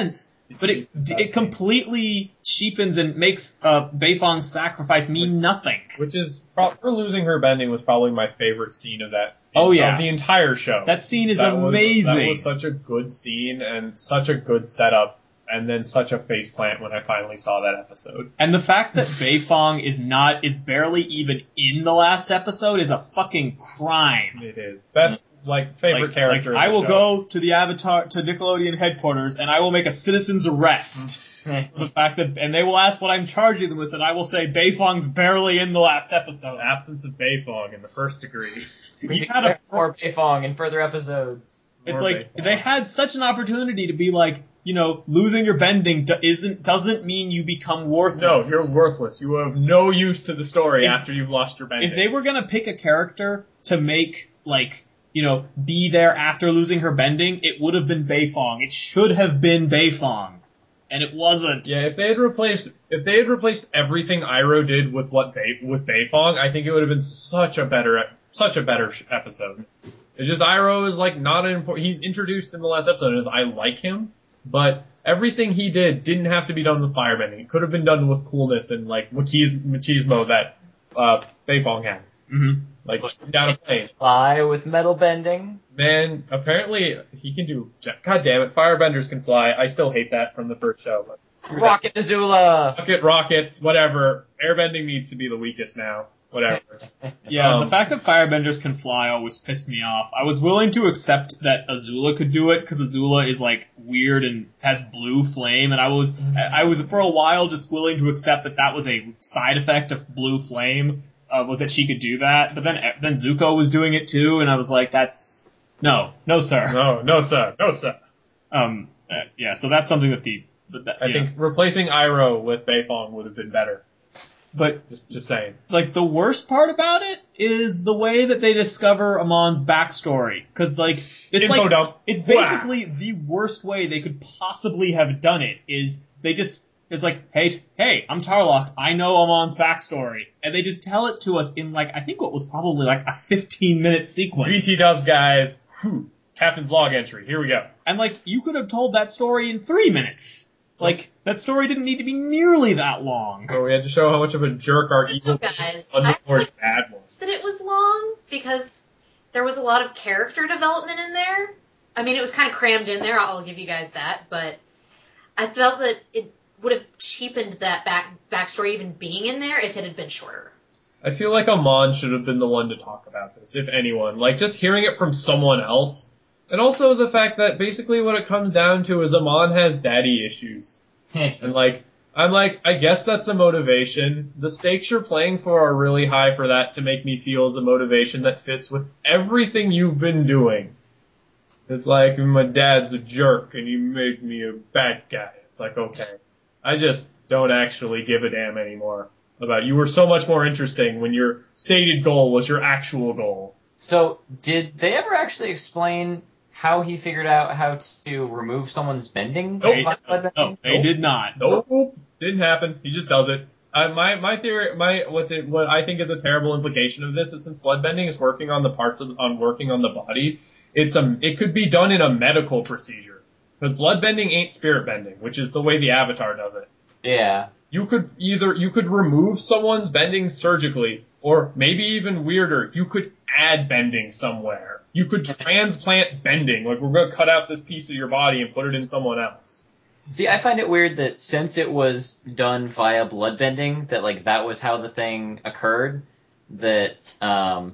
but it it completely cheapens and makes uh, Beifong's sacrifice mean nothing. Which is, her losing her bending was probably my favorite scene of that. Oh yeah, of the entire show. That scene is that amazing. Was, that was such a good scene and such a good setup, and then such a faceplant when I finally saw that episode. And the fact that Beifong is not is barely even in the last episode is a fucking crime. It is best like favorite like, character. Like, in I will the go to the Avatar to Nickelodeon headquarters and I will make a citizen's arrest. The fact that and they will ask what I'm charging them with, and I will say Beifong's barely in the last episode. Absence of Beifong in the first degree. We You had a, more Beifong in further episodes. it's More like Beifong. they had such an opportunity to be like, you know, losing your bending do- isn't doesn't mean you become worthless. No, you're worthless. You have no use to the story If- after you've lost your bending. If they were gonna pick a character to make like, you know, be there after losing her bending, it would have been Beifong. It should have been Beifong. And it wasn't. Yeah, if they had replaced if they had replaced everything Iroh did with what Bei, with Beifong, I think it would have been such a better such a better sh- episode. It's just Iroh is like not an important. He's introduced in the last episode as I like him, but everything he did didn't have to be done with firebending. It could have been done with coolness and like machiz- machismo that uh, Beifong has. Mm-hmm. Like just down a plane. Fly with metal bending. Man, apparently he can do. God damn it, firebenders can fly. I still hate that from the first show. But Rocket Azula. rocket rockets, whatever. Airbending needs to be the weakest now. Whatever. Yeah, Um, the fact that firebenders can fly always pissed me off. I was willing to accept that Azula could do it because Azula is like weird and has blue flame, and I was I was for a while just willing to accept that that was a side effect of blue flame. Uh, was that she could do that, but then then Zuko was doing it too, and I was like, that's no, no sir. No, no sir, no sir. Um, uh, yeah, so that's something that the that, that, I you think know. replacing Iroh with Beifong would have been better. But Just, just saying. like the worst part about it is the way that they discover Amon's backstory, because like it's Info like dump. it's Wah. basically the worst way they could possibly have done it. Is they just it's like, hey, hey, I'm Tarlok. I know Amon's backstory, and they just tell it to us in like I think what was probably like a fifteen minute sequence. B T Dubs, guys. Whew. Captain's log entry. Here we go. And like you could have told that story in three minutes. Like that story didn't need to be nearly that long. So we had to show how much of a jerk our evil guys, I Underlord actually dad was. that it was long because there was a lot of character development in there. I mean, it was kind of crammed in there. I'll give you guys that, but I felt that it would have cheapened that back backstory even being in there if it had been shorter. I feel like Amon should have been the one to talk about this, if anyone. Like, just hearing it from someone else. And also the fact that basically what it comes down to is Amon has daddy issues. And like, I'm like, I guess that's a motivation. The stakes you're playing for are really high for that to make me feel as a motivation that fits with everything you've been doing. It's like, my dad's a jerk and you made me a bad guy. It's like, okay. I just don't actually give a damn anymore about you were so much more interesting when your stated goal was your actual goal. So, did they ever actually explain how he figured out how to remove someone's bending? Nope. by blood No, bending? they Nope. did not. Nope, didn't happen. He just does it. Uh, my my theory, my what's it, what I think is a terrible implication of this is since bloodbending is working on the parts of on working on the body, it's a it could be done in a medical procedure because bloodbending ain't spirit bending, which is the way the Avatar does it. Yeah. You could either you could remove someone's bending surgically, or maybe even weirder, you could add bending somewhere. You could transplant bending, like we're gonna cut out this piece of your body and put it in someone else. See, I find it weird that since it was done via bloodbending, that like that was how the thing occurred. That um,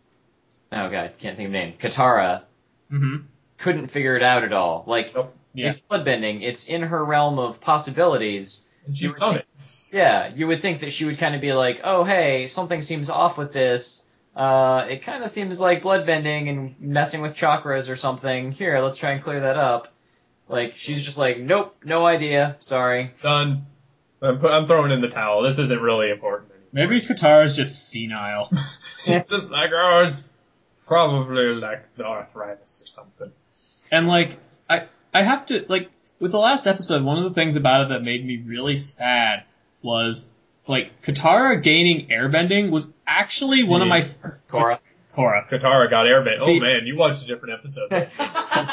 oh god, can't think of the name. Katara Mm-hmm. couldn't figure it out at all. Like Nope. Yeah. it's bloodbending; it's in her realm of possibilities. And she's You would done think- it. Yeah, you would think that she would kind of be like, "Oh, hey, something seems off with this. Uh, it kind of seems like bloodbending and messing with chakras or something. Here, let's try and clear that up." Like, she's just like, "Nope, no idea. Sorry." Done. I'm, pu- I'm throwing in the towel. This isn't really important anymore. Maybe Katara's just senile. It's just like, oh, it's probably like the arthritis or something. And like, I I have to like with the last episode, one of the things about it that made me really sad was like Katara gaining airbending was actually one of my Korra. Korra. Katara got airbent. See- Oh man, you watched a different episode.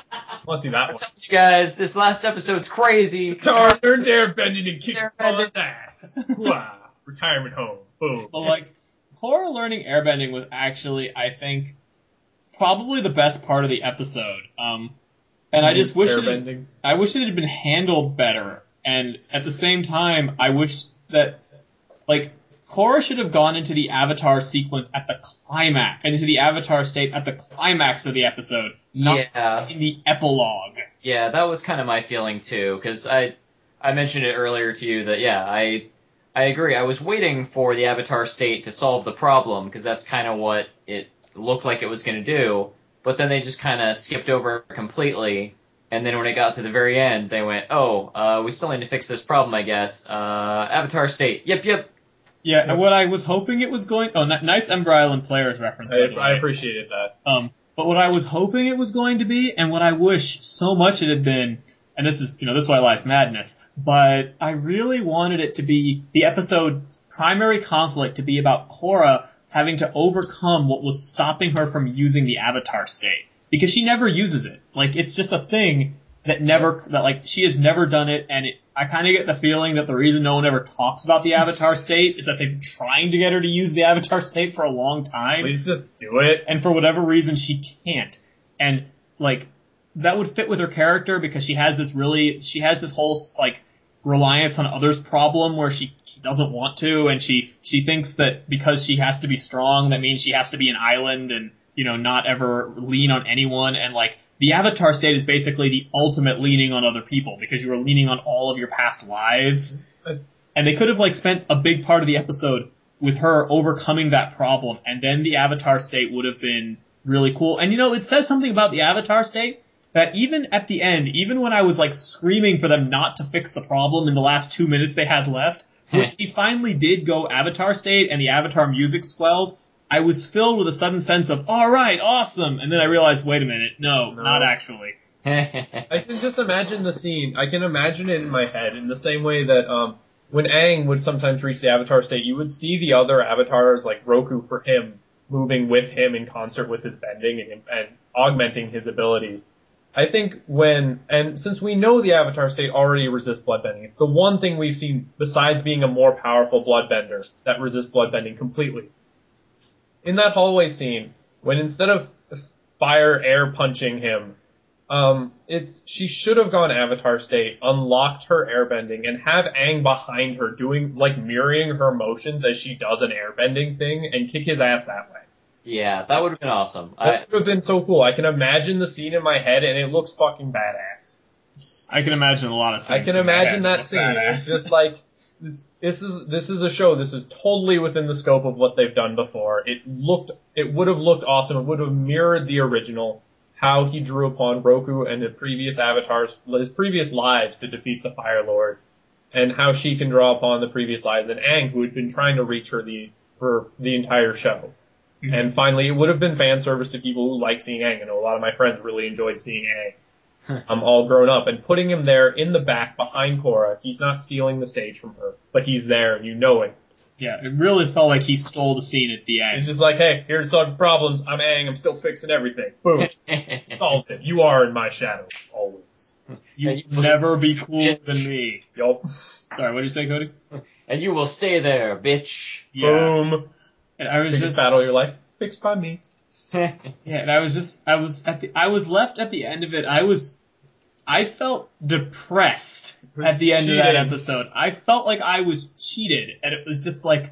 want to see that I'm one. telling you guys, this last episode's crazy. Tar learns airbending and kicks Airbending. on ass. Wow. Retirement home. Boom. But like, Korra learning airbending was actually, I think, probably the best part of the episode. Um, and I just wish it had, Airbending. I wish it had been handled better. And at the same time, I wish that, like, Korra should have gone into the Avatar sequence at the climax, and into the Avatar state at the climax of the episode, not Yeah. in the epilogue. Yeah, that was kind of my feeling too, because I, I mentioned it earlier to you that yeah, I, I agree. I was waiting for the Avatar state to solve the problem because that's kind of what it looked like it was going to do. But then they just kind of skipped over it completely, and then when it got to the very end, they went, "Oh, uh, we still need to fix this problem, I guess." Uh, Avatar state. Yep, yep. Yeah, and what I was hoping it was going... Oh, n- nice Ember Island Players reference, by I, the way. I appreciated that. Um, but what I was hoping it was going to be, and what I wish so much it had been, and this is, you know, this is why lies madness, but I really wanted it to be the episode primary conflict to be about Korra having to overcome what was stopping her from using the Avatar state. Because she never uses it. Like, it's just a thing that never, that like, she has never done it, and it, I kind of get the feeling that the reason no one ever talks about the Avatar state is that they've been trying to get her to use the Avatar state for a long time. Please just do it. And for whatever reason, she can't. And, like, that would fit with her character because she has this really, she has this whole, like, reliance on others problem where she, she doesn't want to, and she, she thinks that because she has to be strong, that means she has to be an island and, you know, not ever lean on anyone. And, like, the Avatar state is basically the ultimate leaning on other people because you are leaning on all of your past lives. And they could have, like, spent a big part of the episode with her overcoming that problem, and then the Avatar state would have been really cool. And, you know, it says something about the Avatar state that even at the end, even when I was, like, screaming for them not to fix the problem in the last two minutes they had left, when he finally did go Avatar state and the Avatar music swells, I was filled with a sudden sense of, all right, awesome. And then I realized, wait a minute, no, No. not actually. I can just imagine the scene. I can imagine it in my head in the same way that um, when Aang would sometimes reach the Avatar state, you would see the other avatars like Roku for him moving with him in concert with his bending and, and augmenting his abilities. I think when, and since we know the Avatar state already resists bloodbending, it's the one thing we've seen besides being a more powerful bloodbender that resists bloodbending completely. In that hallway scene, when instead of fire air punching him, um, it's, she should have gone Avatar state, unlocked her airbending, and have Aang behind her doing, like, mirroring her motions as she does an airbending thing, and kick his ass that way. Yeah, that would have been awesome. That I, would have been so cool. I can imagine the scene in my head, and it looks fucking badass. I can imagine a lot of I things. can in my imagine head that look scene. badass. It's just like, this, this is, this is a show, this is totally within the scope of what they've done before. It looked, it would have looked awesome. It would have mirrored the original, how he drew upon Roku and the previous avatars, his previous lives to defeat the Fire Lord, and how she can draw upon the previous lives, and Aang, who had been trying to reach her the, for the entire show. Mhm. And finally, it would have been fan service to people who like seeing Aang. I know a lot of my friends really enjoyed seeing Aang. I'm all grown up, and putting him there in the back behind Korra, he's not stealing the stage from her, but he's there, and you know it. Yeah, it really felt like he stole the scene at the end. It's just like, hey, here to solve your problems. I'm Aang. I'm still fixing everything. Boom. Solved it. You are in my shadow. Always. You And will you- never be cooler Bitch. than me. Yup. Sorry, what did you say, Cody? and you will stay there, bitch. Yeah. Boom. And I was Biggest just battle of your life. Fixed by me. yeah, and I was just I was at the I was left at the end of it. I was I felt depressed It was at the end of that cheating. episode. I felt like I was cheated, and it was just like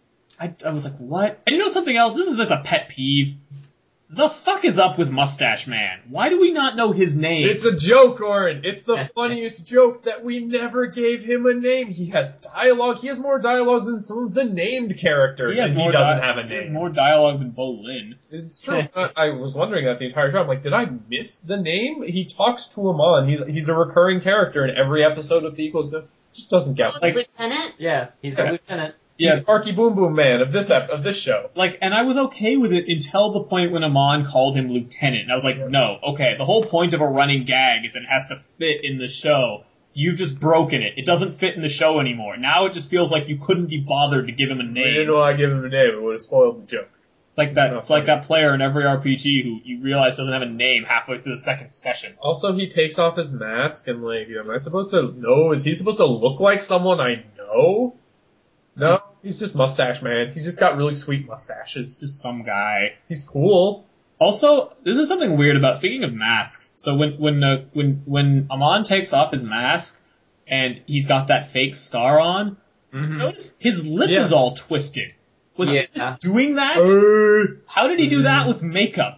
I I was like, what? And you know something else? This is just a pet peeve. The fuck is up with Mustache Man? Why do we not know his name? It's a joke, Orin. It's the funniest joke that we never gave him a name. He has dialogue. He has more dialogue than some of the named characters, he has and more he doesn't di- have a He has name. more dialogue than Bo Lin. It's true. I, I was wondering that the entire time. Like, did I miss the name? He talks to him on. He's he's a recurring character in every episode of the Equals. Just doesn't get Oh, like the lieutenant? yeah, he's Yeah. a lieutenant. Yeah, he's Sparky Boom Boom Man of this ep- of this show. like, and I was okay with it until the point when Amon called him Lieutenant, and I was like, Yeah. no, okay, the whole point of a running gag is that it has to fit in the show. You've just broken it. It doesn't fit in the show anymore. Now it just feels like you couldn't be bothered to give him a We didn't name. want to give him a name. It would have spoiled the joke. It's like that. not It's like funny. that player in every R P G who you realize doesn't have a name halfway through the second session. Also, he takes off his mask and like, am I supposed to know? Is he supposed to look like someone I know? No, he's just mustache man. He's just got really sweet mustaches. It's just some guy. He's cool. Also, this is something weird about, speaking of masks, so when, when, uh, when, when Amon takes off his mask, and he's got that fake scar on, Mhm. notice his lip Yeah. is all twisted. Was Yeah. he just doing that? Uh, How did he do that with makeup?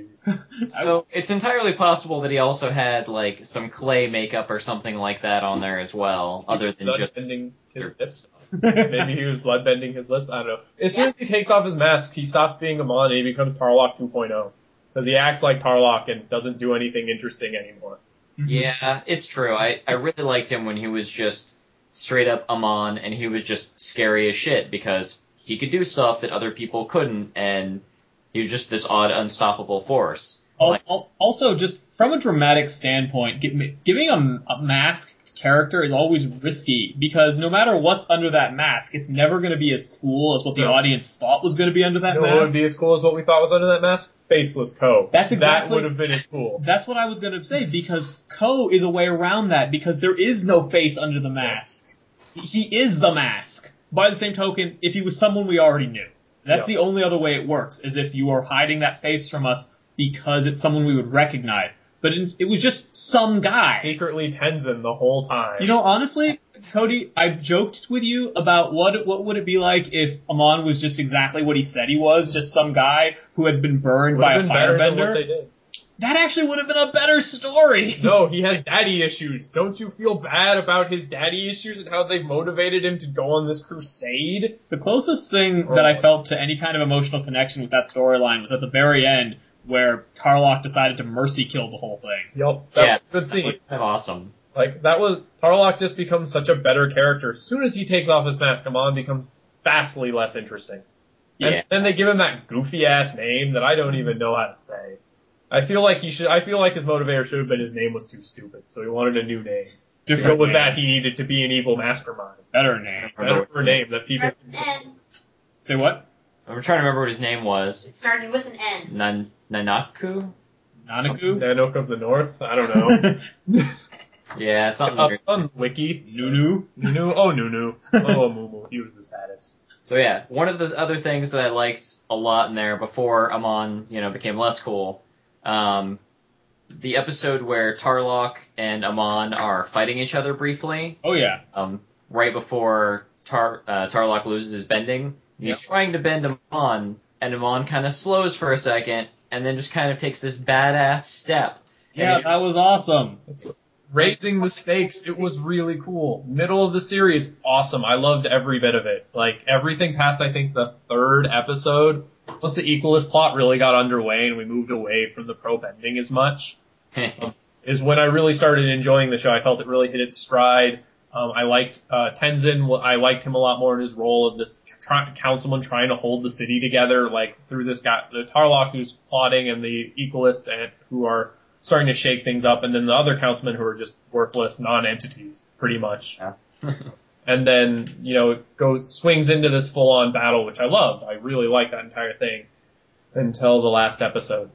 So it's entirely possible that he also had like some clay makeup or something like that on there as well, other than just bloodbending his your lips. stuff. Maybe he was bloodbending his lips. I don't know. As soon as he takes off his mask, he stops being Amon and he becomes Tarlock two point oh. Because he acts like Tarlock and doesn't do anything interesting anymore. Yeah, it's true. I, I really liked him when he was just straight up Amon and he was just scary as shit because he could do stuff that other people couldn't and he was just this odd unstoppable force. Al- al- Also, just from a dramatic standpoint, gi- giving a, a masked character is always risky because no matter what's under that mask, it's never going to be as cool as what the No. audience thought was going to be under that You know what would mask. be as cool as what we thought was under that mask? Faceless Ko. That's exactly- That would have been as cool. That's what I was going to say because Ko is a way around that because there is no face under the mask. He is the mask. By the same token, if he was someone we already knew. That's Yeah. the only other way it works, is if you are hiding that face from us because it's someone we would recognize. But it, it was just some guy. Secretly Tenzin the whole time. You know, honestly, Cody, I joked with you about what what would it be like if Amon was just exactly what he said he was, just some guy who had been burned Would by have a been better than what firebender. they did. That actually would have been a better story. No, he has daddy issues. Don't you feel bad about his daddy issues and how they've motivated him to go on this crusade? The closest thing that I felt to any kind of emotional connection with that storyline was at the very end, where Tarlock decided to mercy kill the whole thing. Yup, that Yeah, was a good That scene. was kind of awesome. Like, that was, Tarlock just becomes such a better character. As soon as he takes off his mask, Amon becomes vastly less interesting. And Yeah. then they give him that goofy ass name that I don't even know how to say. I feel like he should, I feel like his motivator should have been his name was too stupid, so he wanted a new name. To go Different with name. that, he needed to be an evil mastermind. Better name. Better for a name that people Started with an N. Say what? I'm trying to remember what his name was. It started with an N. Nan Nanaku? Nanaku? Nanook of the North? I don't know. Yeah, something Up weird. on Wiki. Nunu? Nunu? Oh, Nunu. Oh, Amumu. He was the saddest. So yeah, one of the other things that I liked a lot in there before Amon, you know, became less cool, um, the episode where Tarlock and Amon are fighting each other briefly, Oh yeah. um, right before Tar uh, Tarlock loses his bending. He's Yep. trying to bend Amon, and Amon kind of slows for a second, and then just kind of takes this badass step. Yeah, And that was awesome. That's what, raising the stakes, it was really cool. Middle of the series, awesome. I loved every bit of it. Like, everything past, I think, the third episode, once the Equalist plot really got underway and we moved away from the pro-bending as much, um, is when I really started enjoying the show. I felt it really hit its stride. Um, I liked uh, Tenzin. I liked him a lot more in his role of this try- councilman trying to hold the city together, like through this guy, the Tarlock who's plotting, and the Equalist and who are starting to shake things up, and then the other councilmen who are just worthless non-entities, pretty much. Yeah. And then, you know, it goes swings into this full-on battle, which I loved. I really liked that entire thing until the last episode.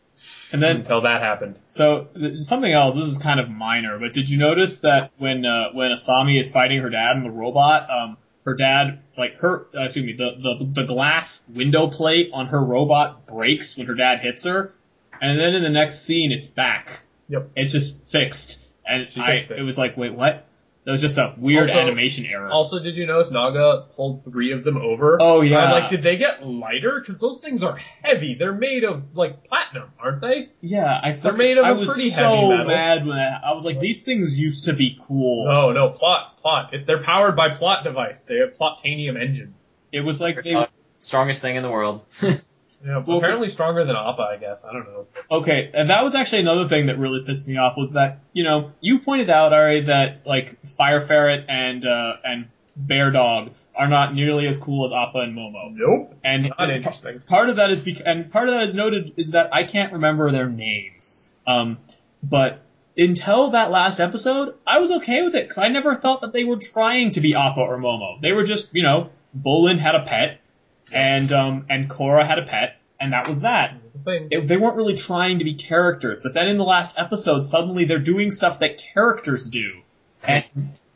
And then, Until that happened. so th- something else. This is kind of minor, but did you notice that when uh, when Asami is fighting her dad and the robot, um, her dad, like her, uh, excuse me, the, the the glass window plate on her robot breaks when her dad hits her, and then in the next scene it's back. Yep. It's just fixed, and She I, fixed it. it was like, wait, what? That was just a weird Also- animation error. Also, did you notice Naga pulled three of them over? Oh, yeah. I'm like, did they get lighter? Because those things are heavy. They're made of, like, platinum, aren't they? Yeah, I They're made of I a was pretty so heavy metal. mad when I, I was like, these things used to be cool. No, no, plot, plot. If they're powered by plot device. They have plotanium engines. It was like they Uh, strongest thing in the world. Yeah, Well, apparently stronger than Appa, I guess. I don't know. okay, and that was actually another thing that really pissed me off was that you know you pointed out Ari that like Fire Ferret and uh, and Bear Dog are not nearly as cool as Appa and Momo. Nope. And Not and interesting. pa- part of that is bec- and part of that is noted is that I can't remember their names. Um, but until that last episode, I was okay with it because I never thought that they were trying to be Appa or Momo. They were just you know Bolin had a pet. and um, and Korra had a pet, and that was that. That's the thing. It, they weren't really trying to be characters, but then in the last episode, suddenly they're doing stuff that characters do, and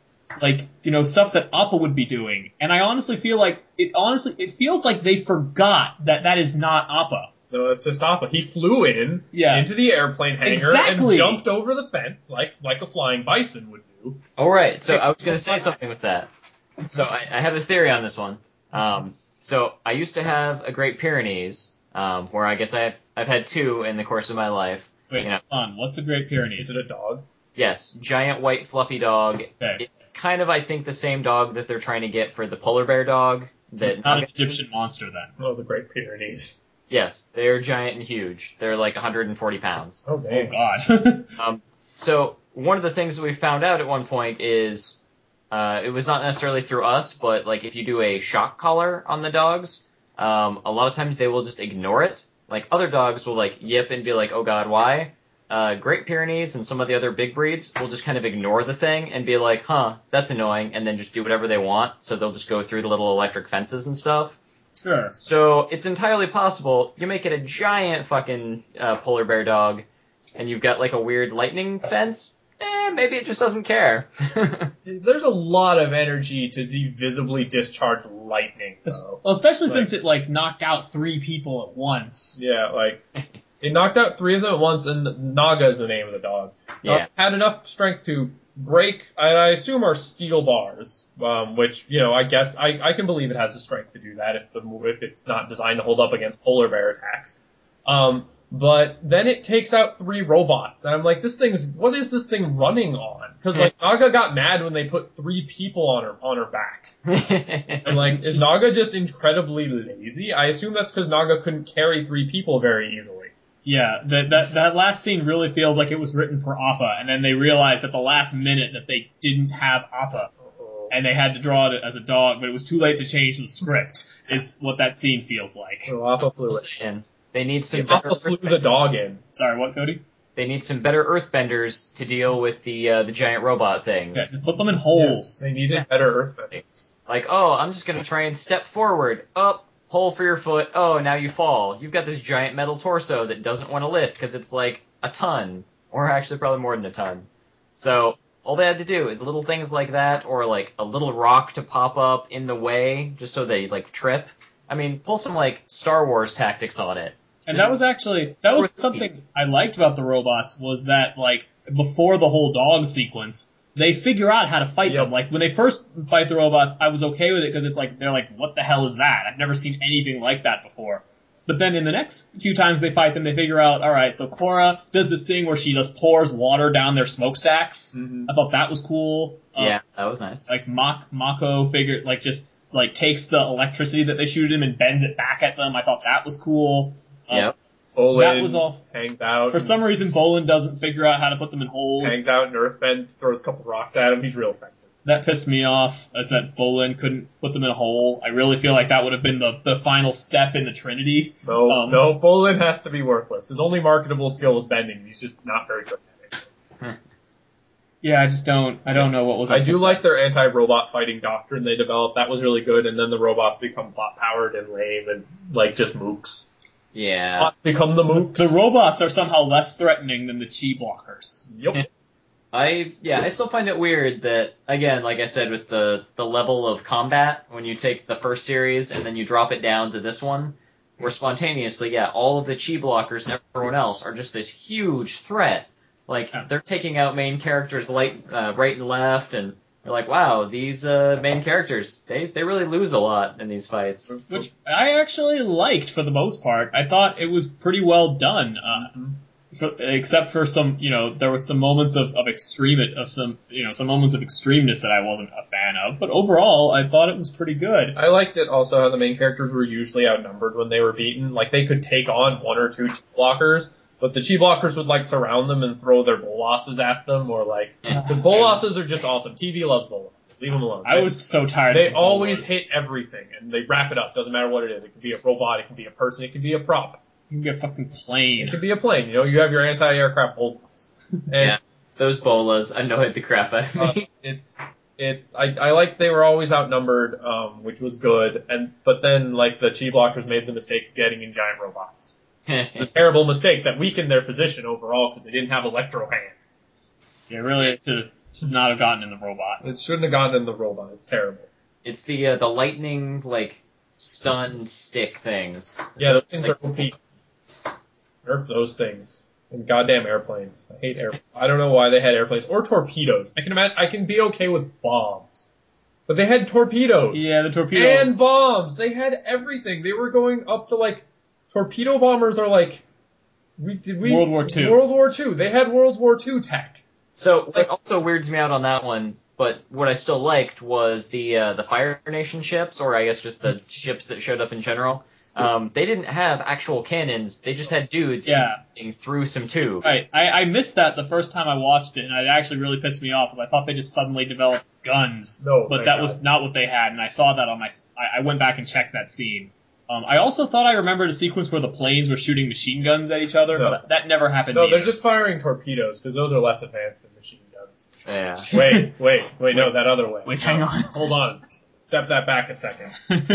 like you know stuff that Appa would be doing. And I honestly feel like it. Honestly, it feels like they forgot that that is not Appa. No, it's just Appa. He flew in Yeah. into the airplane hangar Exactly. and jumped over the fence like like a flying bison would do. All right, so I was going to say something with that. So I, I have a theory on this one. Um, so I used to have a Great Pyrenees, um, where I guess I've I've had two in the course of my life. Wait, You know. hold on. What's the Great Pyrenees? Is it a dog? Yes, giant white fluffy dog. Okay. It's kind of I think the same dog that they're trying to get for the polar bear dog. That It's not an Egyptian monster then. Oh, the Great Pyrenees. Yes, they're giant and huge. They're like one hundred forty pounds. Oh, Oh dang. God. Um, so one of the things that we found out at one point is uh, it was not necessarily through us, but like if you do a shock collar on the dogs, um, a lot of times they will just ignore it. Like other dogs will like yip and be like, "Oh God, why?" Uh, Great Pyrenees and some of the other big breeds will just kind of ignore the thing and be like, "Huh, that's annoying," and then just do whatever they want. So they'll just go through the little electric fences and stuff. Sure. So it's entirely possible you make it a giant fucking uh, polar bear dog, and you've got like a weird lightning fence. Eh, maybe it just doesn't care. There's a lot of energy to see visibly discharge lightning, though. Well, especially Like- since it like knocked out three people at once. Yeah, like, it knocked out three of them at once, and Naga is the name of the dog. Yeah. Uh, had enough strength to break, and I assume are steel bars, um, which, you know, I guess, I, I can believe it has the strength to do that if the if it's not designed to hold up against polar bear attacks. Um, but then it takes out three robots, and I'm like, this thing's, what is this thing running on? Because, like, Naga got mad when they put three people on her, on her back. I'm like, is Naga just incredibly lazy? I assume that's because Naga couldn't carry three people very easily. Yeah, that that that last scene really feels like it was written for Appa, and then they realized at the last minute that they didn't have Appa, and they had to draw it as a dog, but it was too late to change the script. Is what that scene feels like. So Appa flew it. Saying, they need some better. Appa flew the dog in. Sorry, what, Cody? They need some better Earthbenders to deal with the uh, the giant robot things. Yeah, just put them in holes. They needed better earthbenders. Like, oh, I'm just gonna try and step forward, up, hole for your foot. Oh, now you fall. You've got this giant metal torso that doesn't want to lift because it's like a ton, or actually probably more than a ton. So all they had to do is little things like that, or like a little rock to pop up in the way just so they like trip. I mean, pull some like Star Wars tactics on it. And that was actually that was something I liked about the robots was that like before the whole dog sequence, they figure out how to fight Yep. them. Like when they first fight the robots, I was okay with it because it's like they're like, what the hell is that? I've never seen anything like that before. But then in the next few times they fight them, they figure out, all right, so Korra does this thing where she just pours water down their smokestacks. Mhm. I thought that was cool. Um, Yeah, that was nice. Like Mak- Mako figured like just like takes the electricity that they shoot him and bends it back at them. I thought that was cool. Um, Yep. Bolin That was all- hanged out. For some reason, Bolin doesn't figure out how to put them in holes. hangs out in Earthbend, throws a couple rocks at him. He's real effective. That pissed me off, as that Bolin couldn't put them in a hole. I really feel like that would have been the, the final step in the Trinity. No, Um, no, Bolin has to be worthless. His only marketable skill is bending. He's just not very good at it. Yeah, I just don't, I don't know what was I up do with like their anti-robot fighting doctrine they developed. That was really good. And then the robots become plot-powered and lame and like just mooks. Yeah. Robots become the that. mooks. The robots are somehow less threatening than the chi blockers. Yep. I yeah, I still find it weird that again, like I said, with the the level of combat when you take the first series and then you drop it down to this one, where spontaneously, yeah, all of the chi blockers and everyone else are just this huge threat. Like Yeah. they're taking out main characters like uh, right and left, and you're like, wow, these uh, main characters they they really lose a lot in these fights. Which I actually liked for the most part. I thought it was pretty well done. Uh, Mhm. for, except for some, you know, there was some moments of, of extreme, of some, you know, some moments of extremeness that I wasn't a fan of. But overall, I thought it was pretty good. I liked it also how the main characters were usually outnumbered when they were beaten. Like they could take on one or two chi blockers, but the chi blockers would like surround them and throw their bolosses at them, or like because bolosses are just awesome. T V loves bolosses. Leave them alone. I They- was so tired. They of the always bolas. hit everything and they wrap it up. Doesn't matter what it is. It could be a robot. It can be a person. It can be a prop. You can get a fucking It plane. could be a plane. You know, you have your anti-aircraft bolas. And Yeah. Those bolas annoyed the crap out of uh, me. it's It, I, I liked they were always outnumbered, um, which was good, and, but then, like, the Chi blockers made the mistake of getting in giant robots. It's a terrible mistake that weakened their position overall because they didn't have Electro Hand. Yeah, really, it should, should not have gotten in the robot. It shouldn't have gotten in the robot. It's terrible. It's the uh, the lightning like stun stick things. Yeah, those things are O P. Nerf those things. And goddamn airplanes. I hate airplanes. I don't know why they had airplanes or torpedoes. I can imagine. I can be okay with bombs, but they had torpedoes. Yeah, the torpedo. And bombs. They had everything. They were going up to like torpedo bombers are like. We did we World War Two. World War Two. They had World War Two tech. So what also weirds me out on that one, but what I still liked was the uh, the Fire Nation ships, or I guess just the ships that showed up in general. Um, they didn't have actual cannons. They just had dudes Yeah. shooting through some tubes. Right. I, I missed that the first time I watched it, and it actually really pissed me off, because I thought they just suddenly developed guns. No, but thank that was God. not what they had, and I saw that on my. I, I went back and checked that scene. Um, I also thought I remembered a sequence where the planes were shooting machine guns at each other, No. but that never happened. No, either. they're just firing torpedoes because those are less advanced than machine guns. Yeah. Wait, wait, wait, no, that other way. Wait, No, hang on. Hold on. Step that back a second.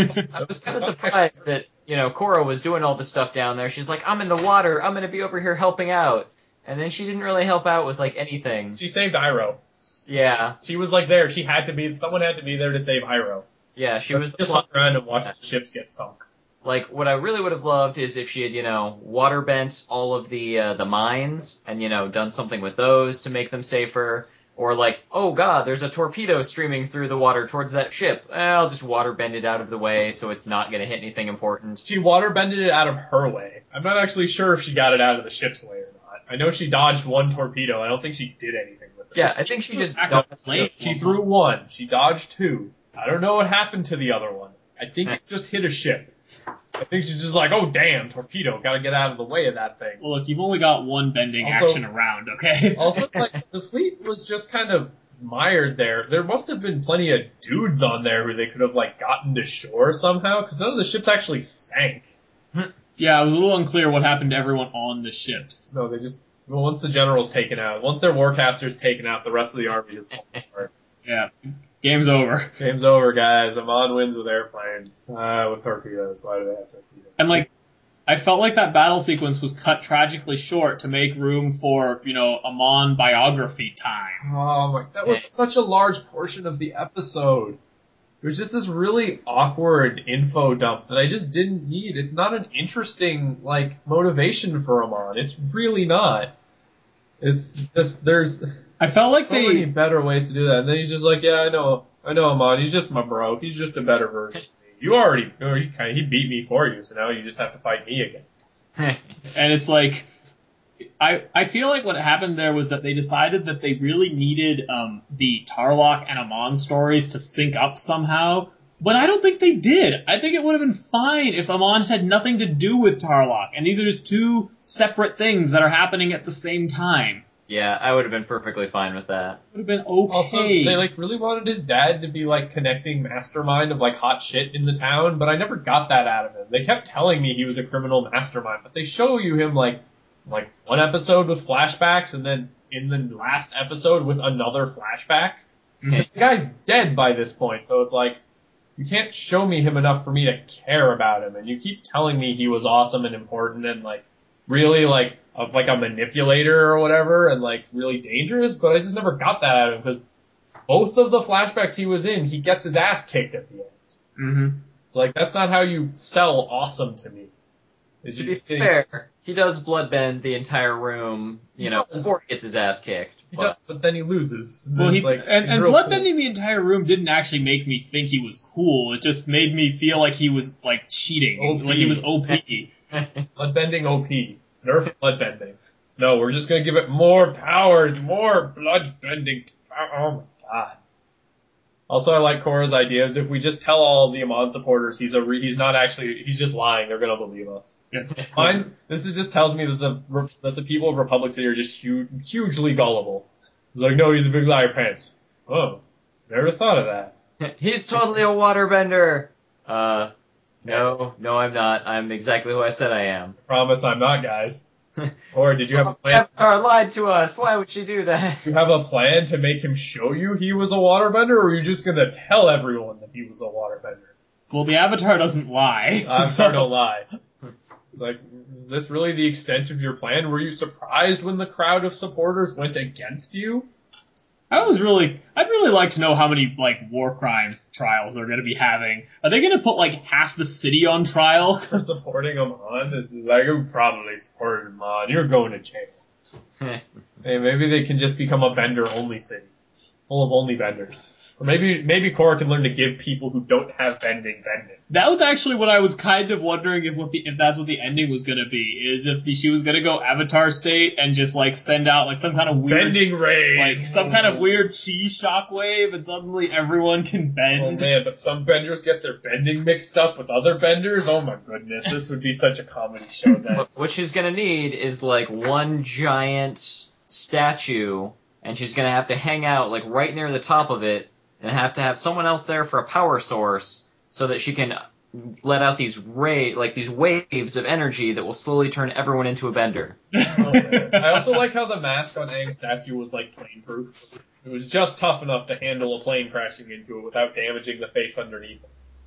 I was kind of surprised that, you know, Korra was doing all this stuff down there. She's like, I'm in the water. I'm going to be over here helping out. And then she didn't really help out with, like, anything. She saved Iroh. Yeah. She was like there. She had to be, someone had to be there to save Iroh. Yeah, she was the Just plot. look around and watch the ships get sunk. Like, what I really would have loved is if she had, you know, water bent all of the, uh, the mines and, you know, done something with those to make them safer. Or like, oh god, there's a torpedo streaming through the water towards that ship. Eh, I'll just water bend it out of the way so it's not going to hit anything important. She waterbended it out of her way. I'm not actually sure if she got it out of the ship's way or not. I know she dodged one torpedo. I don't think she did anything with it. Yeah, I think she just... Back up the plane. She threw one. She dodged two. I don't know what happened to the other one. I think it just hit a ship. I think she's just like, oh damn, torpedo, gotta get out of the way of that thing. Well, look, you've only got one bending Also- action around, okay? Also, like, the fleet was just kind of mired there. There must have been plenty of dudes on there who they could have, like, gotten to shore somehow, because none of the ships actually sank. Yeah, it was a little unclear what happened to everyone on the ships. No, they just, well, once the general's taken out, once their warcaster's taken out, the rest of the army just falls apart. Yeah, game's over. Game's over, guys. Amon wins with airplanes. Uh, with torpedoes. Why do they have torpedoes? And like, I felt like that battle sequence was cut tragically short to make room for, you know, Amon biography time. Oh my, that was such a large portion of the episode. It was just this really awkward info dump that I just didn't need. It's not an interesting, like, motivation for Amon. It's really not. It's just, there's I felt like so they, many better ways to do that. And then he's just like, yeah, I know, I know Amon. He's just my bro. He's just a better version of me. You already, or he kind of, he beat me for you, so now you just have to fight me again. and it's like, I I feel like what happened there was that they decided that they really needed um, the Tarlok and Amon stories to sync up somehow, but I don't think they did. I think it would have been fine if Amon had nothing to do with Tarlok, and these are just two separate things that are happening at the same time. Yeah, I would have been perfectly fine with that. It would have been okay. Also, they like really wanted his dad to be like connecting mastermind of like hot shit in the town, but I never got that out of him. They kept telling me he was a criminal mastermind, but they show you him like like one episode with flashbacks and then in the last episode with another flashback. The guy's dead by this point, so it's like you can't show me him enough for me to care about him, and you keep telling me he was awesome and important and like really like of like a manipulator or whatever and like really dangerous, but I just never got that out of him because both of the flashbacks he was in, he gets his ass kicked at the end. Mm-hmm. It's like that's not how you sell awesome to me. It's To be just- fair, he does bloodbend the entire room, you He know, does. before he gets his ass kicked. He But does, but then he loses. And Well, then he it's like, and, he's and real bloodbending the entire room didn't actually make me think he was cool. It just made me feel like he was like cheating, O P. like he was O P. cool. Bloodbending O P. Nerf bloodbending. No, we're just gonna give it more powers, more bloodbending. Oh my god. Also, I like Korra's idea is if we just tell all the Amon supporters he's a re- he's not actually he's just lying, they're gonna believe us. Mine, this is just tells me that the that the people of Republic City are just huge, hugely gullible. It's like, no, he's a big liar, pants. Oh, never thought of that. He's totally a waterbender. Uh, no, no, I'm not. I'm exactly who I said I am. Promise I'm not, guys. Or did you have a plan? Avatar lied to us. Why would she do that? Did you have a plan to make him show you he was a waterbender, or were you just gonna tell everyone that he was a waterbender? Well, the Avatar doesn't lie. I'm so- sorry, don't lie. It's like, is this really the extent of your plan? Were you surprised when the crowd of supporters went against you? I was really, I'd really like to know how many, like, war crimes trials they're gonna be having. Are they gonna put, like, half the city on trial? For supporting him on? This is like, you probably supported him on. You're going to jail. Hey, maybe they can just become a bender-only city. Full of only benders. Or maybe, maybe Korra can learn to give people who don't have bending, bending. That was actually what I was kind of wondering if what the if that's what the ending was gonna be, is if the, she was gonna go Avatar state and just like send out like some kind of weird Bending rays! like some kind of weird chi shockwave and suddenly everyone can bend. Oh man, but some benders get their bending mixed up with other benders? Oh my goodness, this would be such a comedy show then. What- What she's gonna need is like one giant statue, and she's gonna have to hang out like right near the top of it, and have to have someone else there for a power source, so that she can let out these ray like these waves of energy that will slowly turn everyone into a bender. Oh, man. I also like how the mask on Aang's statue was like plane proof. It was just tough enough to handle a plane crashing into it without damaging the face underneath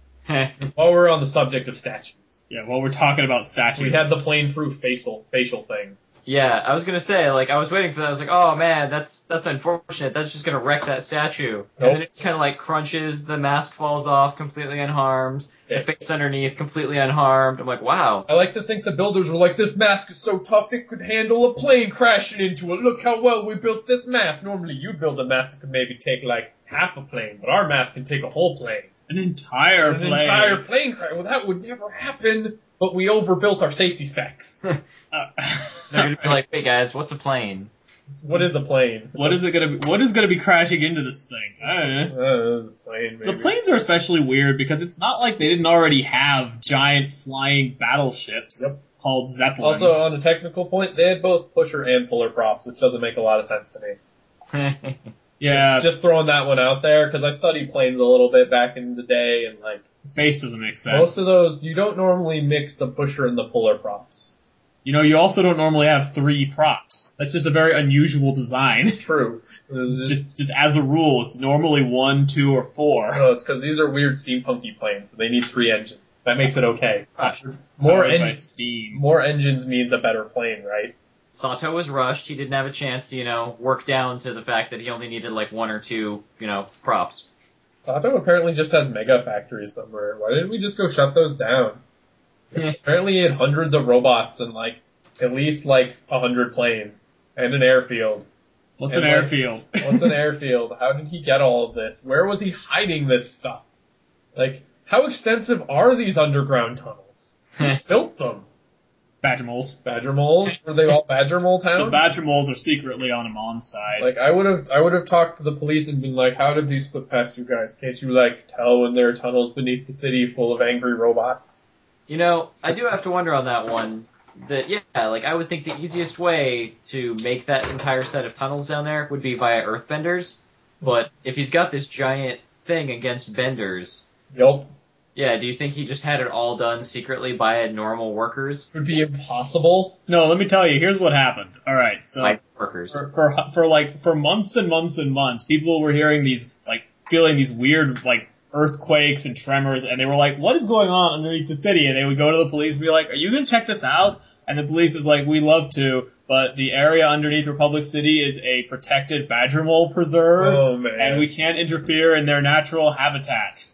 it. While we're on the subject of statues, Yeah, while we're talking about statues. we had the plane proof facial facial thing. Yeah, I was gonna say, like, I was waiting for that. I was like, oh man, that's that's unfortunate. That's just gonna wreck that statue. Nope. And then it kind of like crunches. The mask falls off completely unharmed. Yeah. The face underneath completely unharmed. I'm like, wow. I like to think the builders were like, this mask is so tough it could handle a plane crashing into it. Look how well we built this mask. Normally you'd build a mask that could maybe take like half a plane, but our mask can take a whole plane. An entire An plane. entire plane crash. Well, that would never happen, but we overbuilt our safety specs. Uh, They're gonna be like, hey guys, what's a plane? What is a plane? what is it gonna be? What is gonna be crashing into this thing? I don't know. Uh, a plane, maybe. The planes are especially weird because it's not like they didn't already have giant flying battleships Yep. called Zeppelins. Also, on a technical point, they had both pusher and puller props, which doesn't make a lot of sense to me. yeah, Just throwing that one out there, because I studied planes a little bit back in the day, and like, face doesn't make sense. most of those, you don't normally mix the pusher and the puller props. You know, you also don't normally have three props. That's just a very unusual design. True. It was just, just, just as a rule, it's normally one, two, or four. no, it's because these are weird steampunky planes, so they need three engines. That makes it okay. More Powered by en- steam. more engines means a better plane, right? Sato was rushed. He didn't have a chance to, you know, work down to the fact that he only needed like one or two, you know, props. Sato apparently just has mega factories somewhere. Why didn't we just go shut those down? Apparently he had hundreds of robots and like at least like a hundred planes and an airfield. What's And an like- airfield? What's an airfield? How did he get all of this? Where was he hiding this stuff? Like, how extensive are these underground tunnels? Who built them? Badger moles. Badger moles? Were they all Badger mole The town? badger moles are secretly on Amon's side. Like, I would have, I would have talked to the police and been like, how did these slip past you guys? Can't you, like, tell when there are tunnels beneath the city full of angry robots? You know, I do have to wonder on that one. That yeah, like I would think the easiest way to make that entire set of tunnels down there would be via earthbenders. But if he's got this giant thing against benders, Yup. yeah, do you think he just had it all done secretly by normal workers? It would be impossible. No, let me tell you, here's what happened. Alright, so By workers. for, for, for like, for months and months and months, people were hearing these, like, feeling these weird, like, earthquakes and tremors, and they were like, what is going on underneath the city? And they would go to the police and be like, are you gonna check this out? And the police is like, we love to, but the area underneath Republic City is a protected badger mole preserve, Oh man. and we can't interfere in their natural habitat.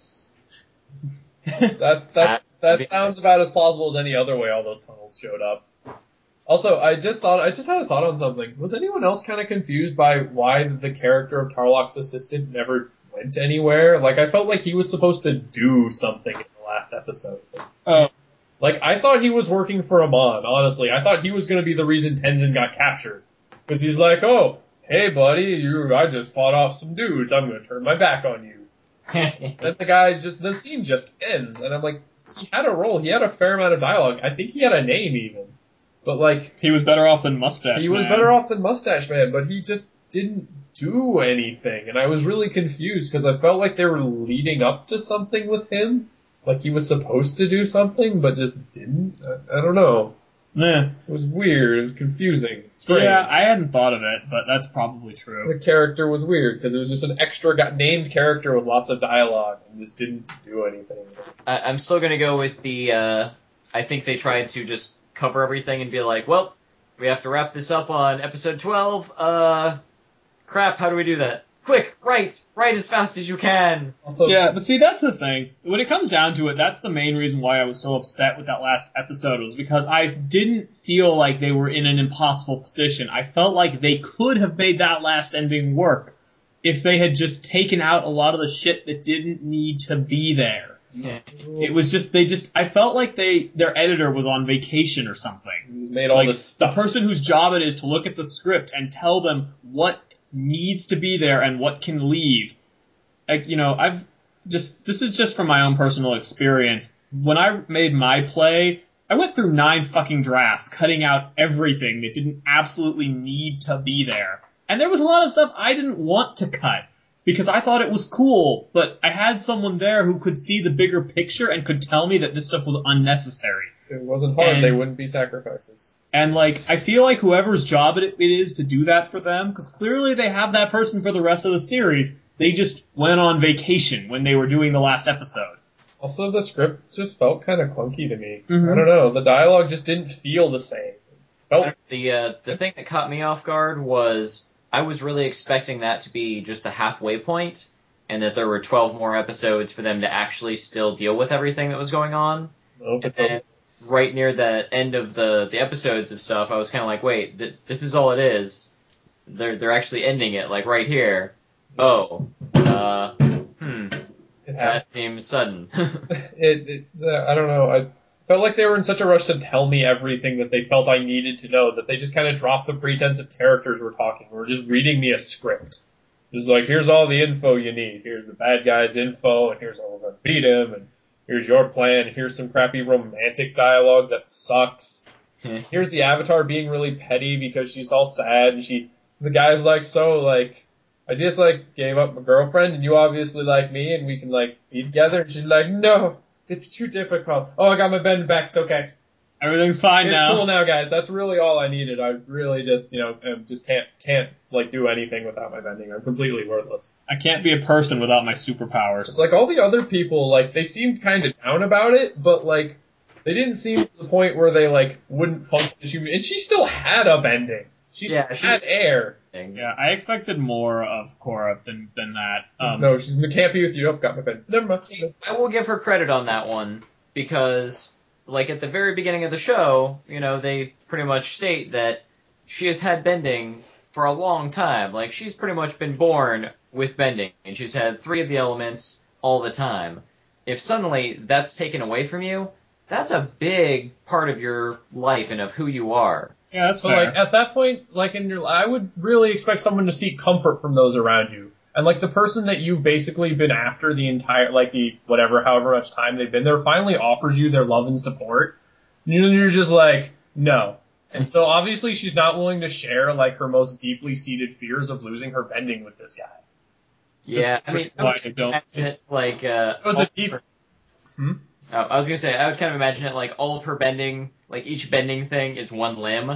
That's, that, that sounds about as plausible as any other way all those tunnels showed up. Also, I just thought, I just had a thought on something. Was anyone else kind of confused by why the character of Tarlok's assistant never went anywhere? Like, I felt like he was supposed to do something in the last episode. Oh. Like, I thought he was working for Amon, honestly. I thought he was gonna be the reason Tenzin got captured. Cause he's like, oh, hey buddy, you, I just fought off some dudes, I'm gonna turn my back on you. Then the guy's just, the scene just ends, and I'm like, he had a role, he had a fair amount of dialogue, I think he had a name even. But like, He was better off than Mustache he was Man. better off than Mustache Man, but he just didn't do anything, and I was really confused, cause I felt like they were leading up to something with him. Like he was supposed to do something, but just didn't. I, I don't know. Meh. It was weird. It was confusing. Strange. Yeah, I hadn't thought of it, but that's probably true. The character was weird because it was just an extra got named character with lots of dialogue and just didn't do anything. I, I'm still gonna go with the. Uh, I think they tried to just cover everything and be like, well, we have to wrap this up on episode twelve. Uh, crap. How do we do that? Quick, write, write as fast as you can. Also, Yeah, but see, that's the thing. When it comes down to it, that's the main reason why I was so upset with that last episode, was because I didn't feel like they were in an impossible position. I felt like they could have made that last ending work if they had just taken out a lot of the shit that didn't need to be there. Yeah. It was just, they just, I felt like they, their editor was on vacation or something. made all Like, this stuff. the person whose job it is to look at the script and tell them what needs to be there and what can leave. Like, you know, I've just, this is just from my own personal experience. When I made my play, I went through nine fucking drafts, cutting out everything that didn't absolutely need to be there. And there was a lot of stuff I didn't want to cut, because I thought it was cool, but I had someone there who could see the bigger picture and could tell me that this stuff was unnecessary. If it wasn't hard, And- they wouldn't be sacrifices. And, like, I feel like whoever's job it, it is to do that for them, because clearly they have that person for the rest of the series, they just went on vacation when they were doing the last episode. Also, the script just felt kind of clunky to me. Mhm. I don't know. The dialogue just didn't feel the same. Felt The uh, the thing that caught me off guard was I was really expecting that to be just the halfway point, and that there were twelve more episodes for them to actually still deal with everything that was going on. no, And it then felt- right near the end of the, the episodes of stuff, I was kind of like, wait, th- this is all it is. They're they're actually ending it, like right here. Oh, uh, hmm, it happened. that seems sudden. It, it, uh, I don't know. I felt like they were in such a rush to tell me everything that they felt I needed to know that they just kind of dropped the pretense of characters were talking. Or just reading me a script. Just like, here's all the info you need. Here's the bad guy's info, and here's how we're going to beat him, and here's your plan. Here's some crappy romantic dialogue that sucks. Here's the Avatar being really petty because she's all sad, and she, the guy's like, so, like, I just, like, gave up my girlfriend, and you obviously like me, and we can, like, be together. And she's like, no, it's too difficult. Oh, I got my bend back. It's okay. Everything's fine It's now. cool now, guys. That's really all I needed. I really just, you know, um, just can't, can't, like, do anything without my bending. I'm completely worthless. I can't be a person without my It's superpowers. like all the other people, like, they seemed kind of down about it, but, like, they didn't seem to the point where they, like, wouldn't function as human. And she still had a bending. She still Yeah, she's- had air. Yeah, I expected more of Korra than, than that. Um, no, she's can't be with you. I've got my bend. Never mind. See, I will give her credit on that one, because, like, at the very beginning of the show, you know, they pretty much state that she has had bending for a long time. Like, she's pretty much been born with bending, and she's had three of the elements all the time. If suddenly that's taken away from you, that's a big part of your life and of who you are. yeah, that's So, fair. like, at that point, like, in your, I would really expect someone to seek comfort from those around you. And, like, the person that you've basically been after the entire, like, the, whatever, however much time they've been there, finally offers you their love and support. And you're just like, no. And so, obviously, she's not willing to share, like, her most deeply seated fears of losing her bending with this guy. Yeah, I mean, I why would I don't- imagine it like, uh, It was all a deep- of her- Hmm? Oh, I was gonna say, I would kind of imagine it like all of her bending, like each bending thing is one limb.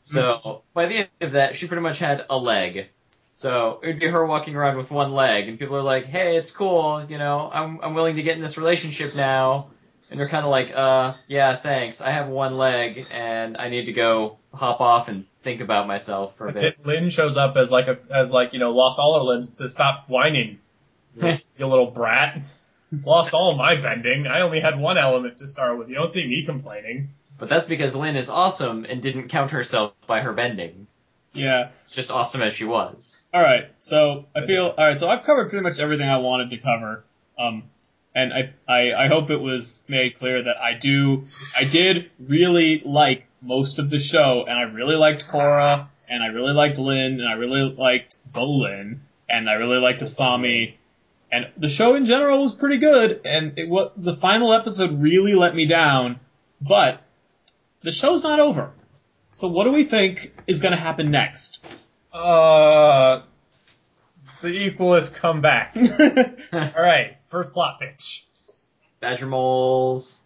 So by the end of that, she pretty much had a leg. So it would be her walking around with one leg, and people are like, "Hey, it's cool, you know, I'm I'm willing to get in this relationship now." And they're kind of like, "Uh, yeah, thanks. I have one leg, and I need to go hop off and think about myself for a bit." Lynn shows up as, like, a, as, like, you know, lost all her limbs to stop whining. You little brat. Lost all my bending. I only had one element to start with. You don't see me complaining. But that's because Lynn is awesome and didn't count herself by her bending. yeah. It's just awesome as she was. Alright, so I feel, alright, so I've covered pretty much everything I wanted to cover. Um, and I, I, I hope it was made clear that I do, I did really like most of the show, and I really liked Korra, and I really liked Lynn, and I really liked Bolin, and I really liked Asami, and the show in general was pretty good, and it, what, the final episode really let me down, but the show's not over. So what do we think is gonna happen next? Uh, the Equalists come back. Alright, first plot pitch. Badger moles.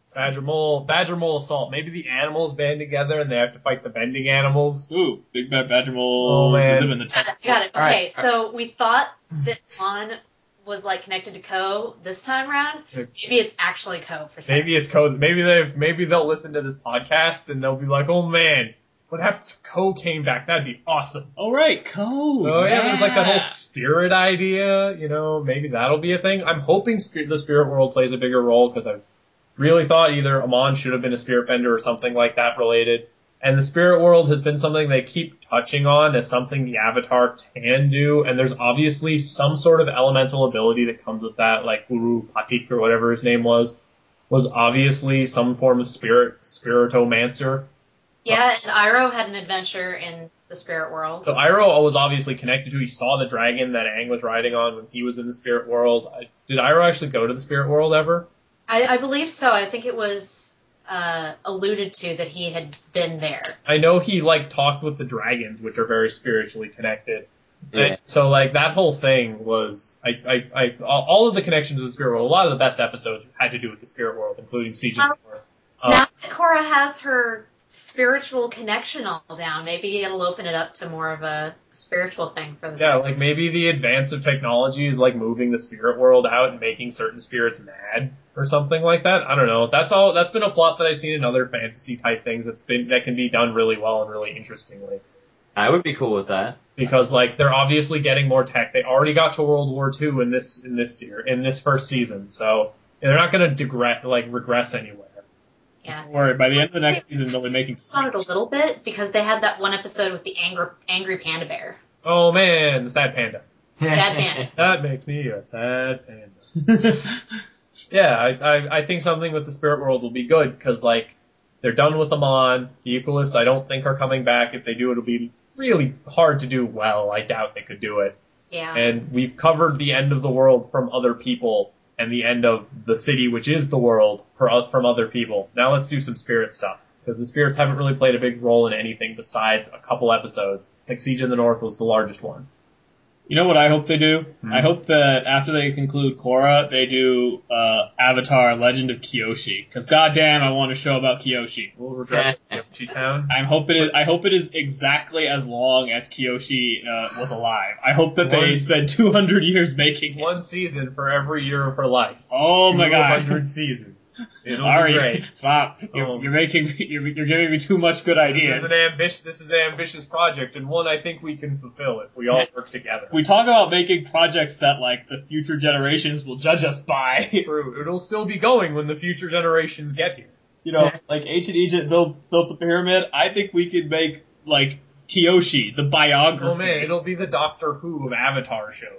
Badger Mole, Badger Mole Assault. Maybe the animals band together and they have to fight the bending animals. Ooh, big bad badger Oh, moles man. live in the Got top. it. Got it. All Okay, right. so we thought that Mon was like connected to Ko this time around. Maybe it's actually Ko for some. Maybe it's code. Maybe they, maybe they'll listen to this podcast and they'll be like, "Oh man, what happens if Ko came back? That'd be awesome." Oh right, code. Oh yeah, there's like that whole Yeah. spirit idea. You know, maybe that'll be a thing. I'm hoping sp- the spirit world plays a bigger role because I really thought either Amon should have been a spirit bender or something like that related. And the spirit world has been something they keep touching on as something the Avatar can do, and there's obviously some sort of elemental ability that comes with that, like Uru Patik or whatever his name was, was obviously some form of spirit, spiritomancer. Yeah, and Iroh had an adventure in the spirit world. So Iroh was obviously connected to, he saw the dragon that Aang was riding on when he was in the spirit world. I- Did Iroh actually go to the spirit world ever? I, I believe so. I think it was uh, alluded to that he had been there. I know he, like, talked with the dragons, which are very spiritually connected. Yeah. And so, like, that whole thing was, I, I, I, all of the connections to the spirit world, a lot of the best episodes had to do with the spirit world, including Siege of the North. Um, Now that Korra has her spiritual connection all down, maybe it'll open it up to more of a spiritual thing for the yeah, show. like, maybe the advance of technology is, like, moving the spirit world out and making certain spirits mad, or something like that. I don't know. That's all, that's been a plot that I've seen in other fantasy type things that's been, that can be done really well and really interestingly. I would be cool with that. Because, like, they're obviously getting more tech. They already got to World War Two in this, in this year, in this first season, so they're not gonna digress, like, regress anywhere. Yeah. Don't worry, by the end of the next season, they'll be making On it a little bit because they had that one episode with the angry, angry panda bear. Oh man, the sad panda. Sad panda. That makes me a sad panda. Yeah, I, I, I think something with the spirit world will be good, because, like, they're done with Amon. The Equalists, I don't think, are coming back. If they do, it'll be really hard to do well. I doubt they could do it. Yeah. And we've covered the end of the world from other people, and the end of the city, which is the world, for, from other people. Now let's do some spirit stuff, because the spirits haven't really played a big role in anything besides a couple episodes. Like Siege in the North was the largest one. You know what I hope they do? Hmm. I hope that after they conclude Korra, they do uh, Avatar: Legend of Kyoshi. Because goddamn, I want a show about Kyoshi. We'll regret Kyoshi Town. I hope it is. I hope it is exactly as long as Kyoshi uh, was alive. I hope that they One- spend two hundred years making it. One season for every year of her life. Oh my god! two hundred seasons. It'll Ari, be great. stop! You're, Um, you're making me, you're, you're giving me too much good This ideas. is an ambitious. This is an ambitious project, and one I think we can fulfill if we all work together. We talk about making projects that like the future generations will judge us by. True. It'll still be going when the future generations get here. You know, like ancient Egypt built built the pyramid. I think we could make like Kyoshi, the biography. Oh man, it'll be the Doctor Who of Avatar show.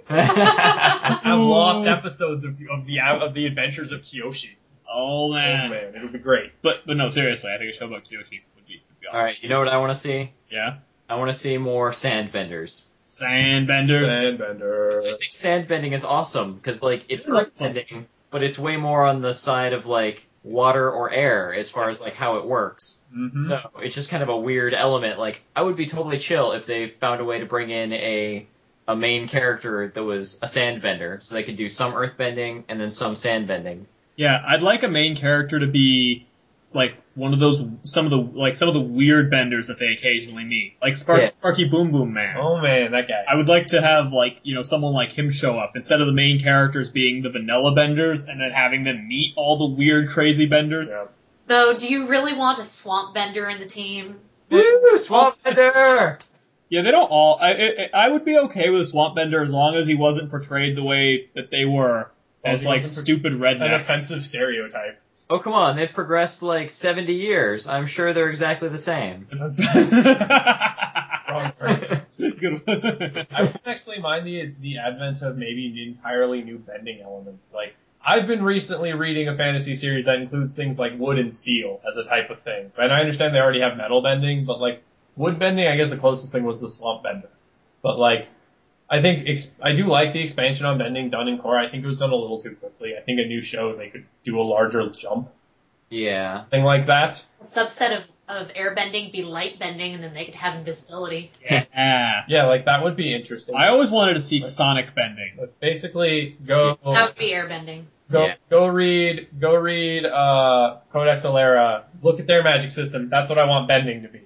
Have lost episodes of, of the of the adventures of Kyoshi. Oh Oh man. man, it'll be great. But but no, seriously, I think a show about Kyoshi would be, would be awesome. Alright, you know what I want to see? Yeah. I want to see more sandbenders. Sandbenders. Sandbender. I think sandbending is awesome, because, like, it's It is awesome. earthbending, but it's way more on the side of, like, water or air as far as, like, how it works. Mm-hmm. So it's just kind of a weird element. Like, I would be totally chill if they found a way to bring in a a main character that was a sandbender, so they could do some earthbending and then some sandbending. Yeah, I'd like a main character to be like one of those some of the like some of the weird benders that they occasionally meet, like Sparky, Yeah. Sparky Boom Boom Man. Oh man, that guy. I would like to have like you know someone like him show up instead of the main characters being the vanilla benders and then having them meet all the weird crazy benders. Yeah. Though, do you really want a swamp bender in the team? Woo! Swamp bender! Yeah, they don't all. I I, I would be okay with a swamp bender as long as he wasn't portrayed the way that they were As as he like wasn't por- stupid rednecks. An offensive stereotype. Oh, come on, they've progressed like seventy years. I'm sure they're exactly the same. Strong term. Good one. I wouldn't actually mind the the advent of maybe entirely new bending elements. Like, I've been recently reading a fantasy series that includes things like wood and steel as a type of thing. And I understand they already have metal bending, but like, wood bending, I guess the closest thing was the swamp bender. But like, I think, ex- I do like the expansion on bending done in Korra. I think it was done a little too quickly. I think a new show, they could do a larger jump, Yeah. thing like that. A subset of, of airbending be light bending, and then they could have invisibility. Yeah. Yeah, like that would be interesting. I always wanted to see sonic bending. But basically, go. That would be airbending. Go Yeah. go read go read uh, Codex Alera. Look at their magic system. That's what I want bending to be.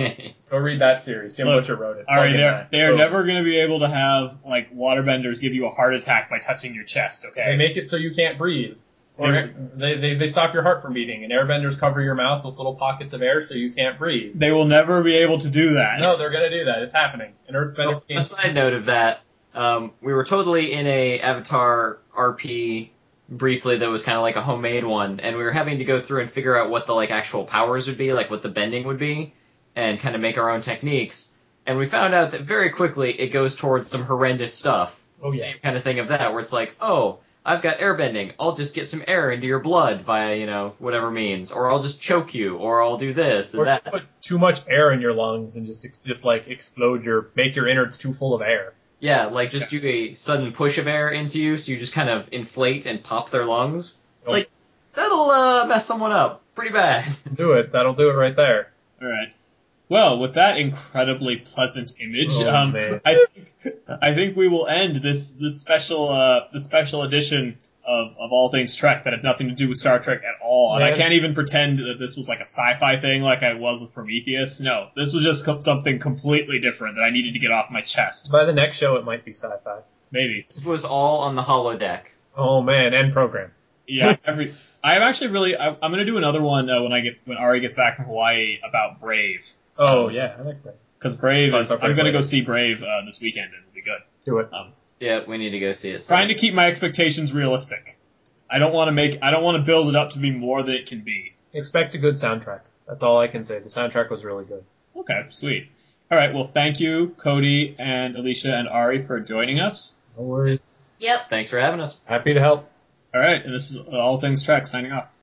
Go read that series. Jim Look, Butcher wrote it. All right, Plug in they're that. they're Boom. never going to be able to have like waterbenders give you a heart attack by touching your chest. They Okay. make it so you can't breathe. Or They- they, they they stop your heart from beating. And airbenders cover your mouth with little pockets of air so you can't breathe. They will never be able to do that. No, they're gonna do that. It's happening. And Earthbender So, can't. a side note of that, um, we were totally in a Avatar R P briefly that was kind of like a homemade one, and we were having to go through and figure out what the like actual powers would be, like what the bending would be, and kind of make our own techniques. And we found out that very quickly it goes towards some horrendous stuff. Oh, yeah. Same kind of thing of that, where it's like, oh, I've got airbending. I'll just get some air into your blood via, you know, whatever means, or I'll just choke you, or I'll do this and Or that. just put too much air in your lungs and just just like explode your make your innards too full of air. Yeah, like just do a sudden push of air into you, so you just kind of inflate and pop their lungs. Oh. Like, that'll uh, mess someone up pretty bad. Do it. That'll do it right there. All right. Well, with that incredibly pleasant image, Oh, um, man. I think I think we will end this this special uh the special edition of of all things Trek that had nothing to do with Star Trek at all. And I Man. can't even pretend that this was like a sci-fi thing like I was with Prometheus. No, this was just co- something completely different that I needed to get off my chest. By the next show, it might be sci-fi. Maybe. This was all on the holodeck. Oh man, end program. Yeah. Every. I'm actually really. I, I'm gonna do another one uh, when I get when Ari gets back from Hawaii about Brave. Oh yeah, I like that. Because Brave Talk is. about I'm Brave gonna go later. see Brave uh, this weekend and it'll be good. Do it. Um, Yeah, we need to go see it. So. trying to keep my expectations realistic. I don't want to make. I don't want to build it up to be more than it can be. Expect a good soundtrack. That's all I can say. The soundtrack was really good. Okay, sweet. All right. Well, thank you, Cody and Alicia and Ari, for joining us. No worries. Yep. Thanks for having us. Happy to help. All right, and this is All Things Trek signing off.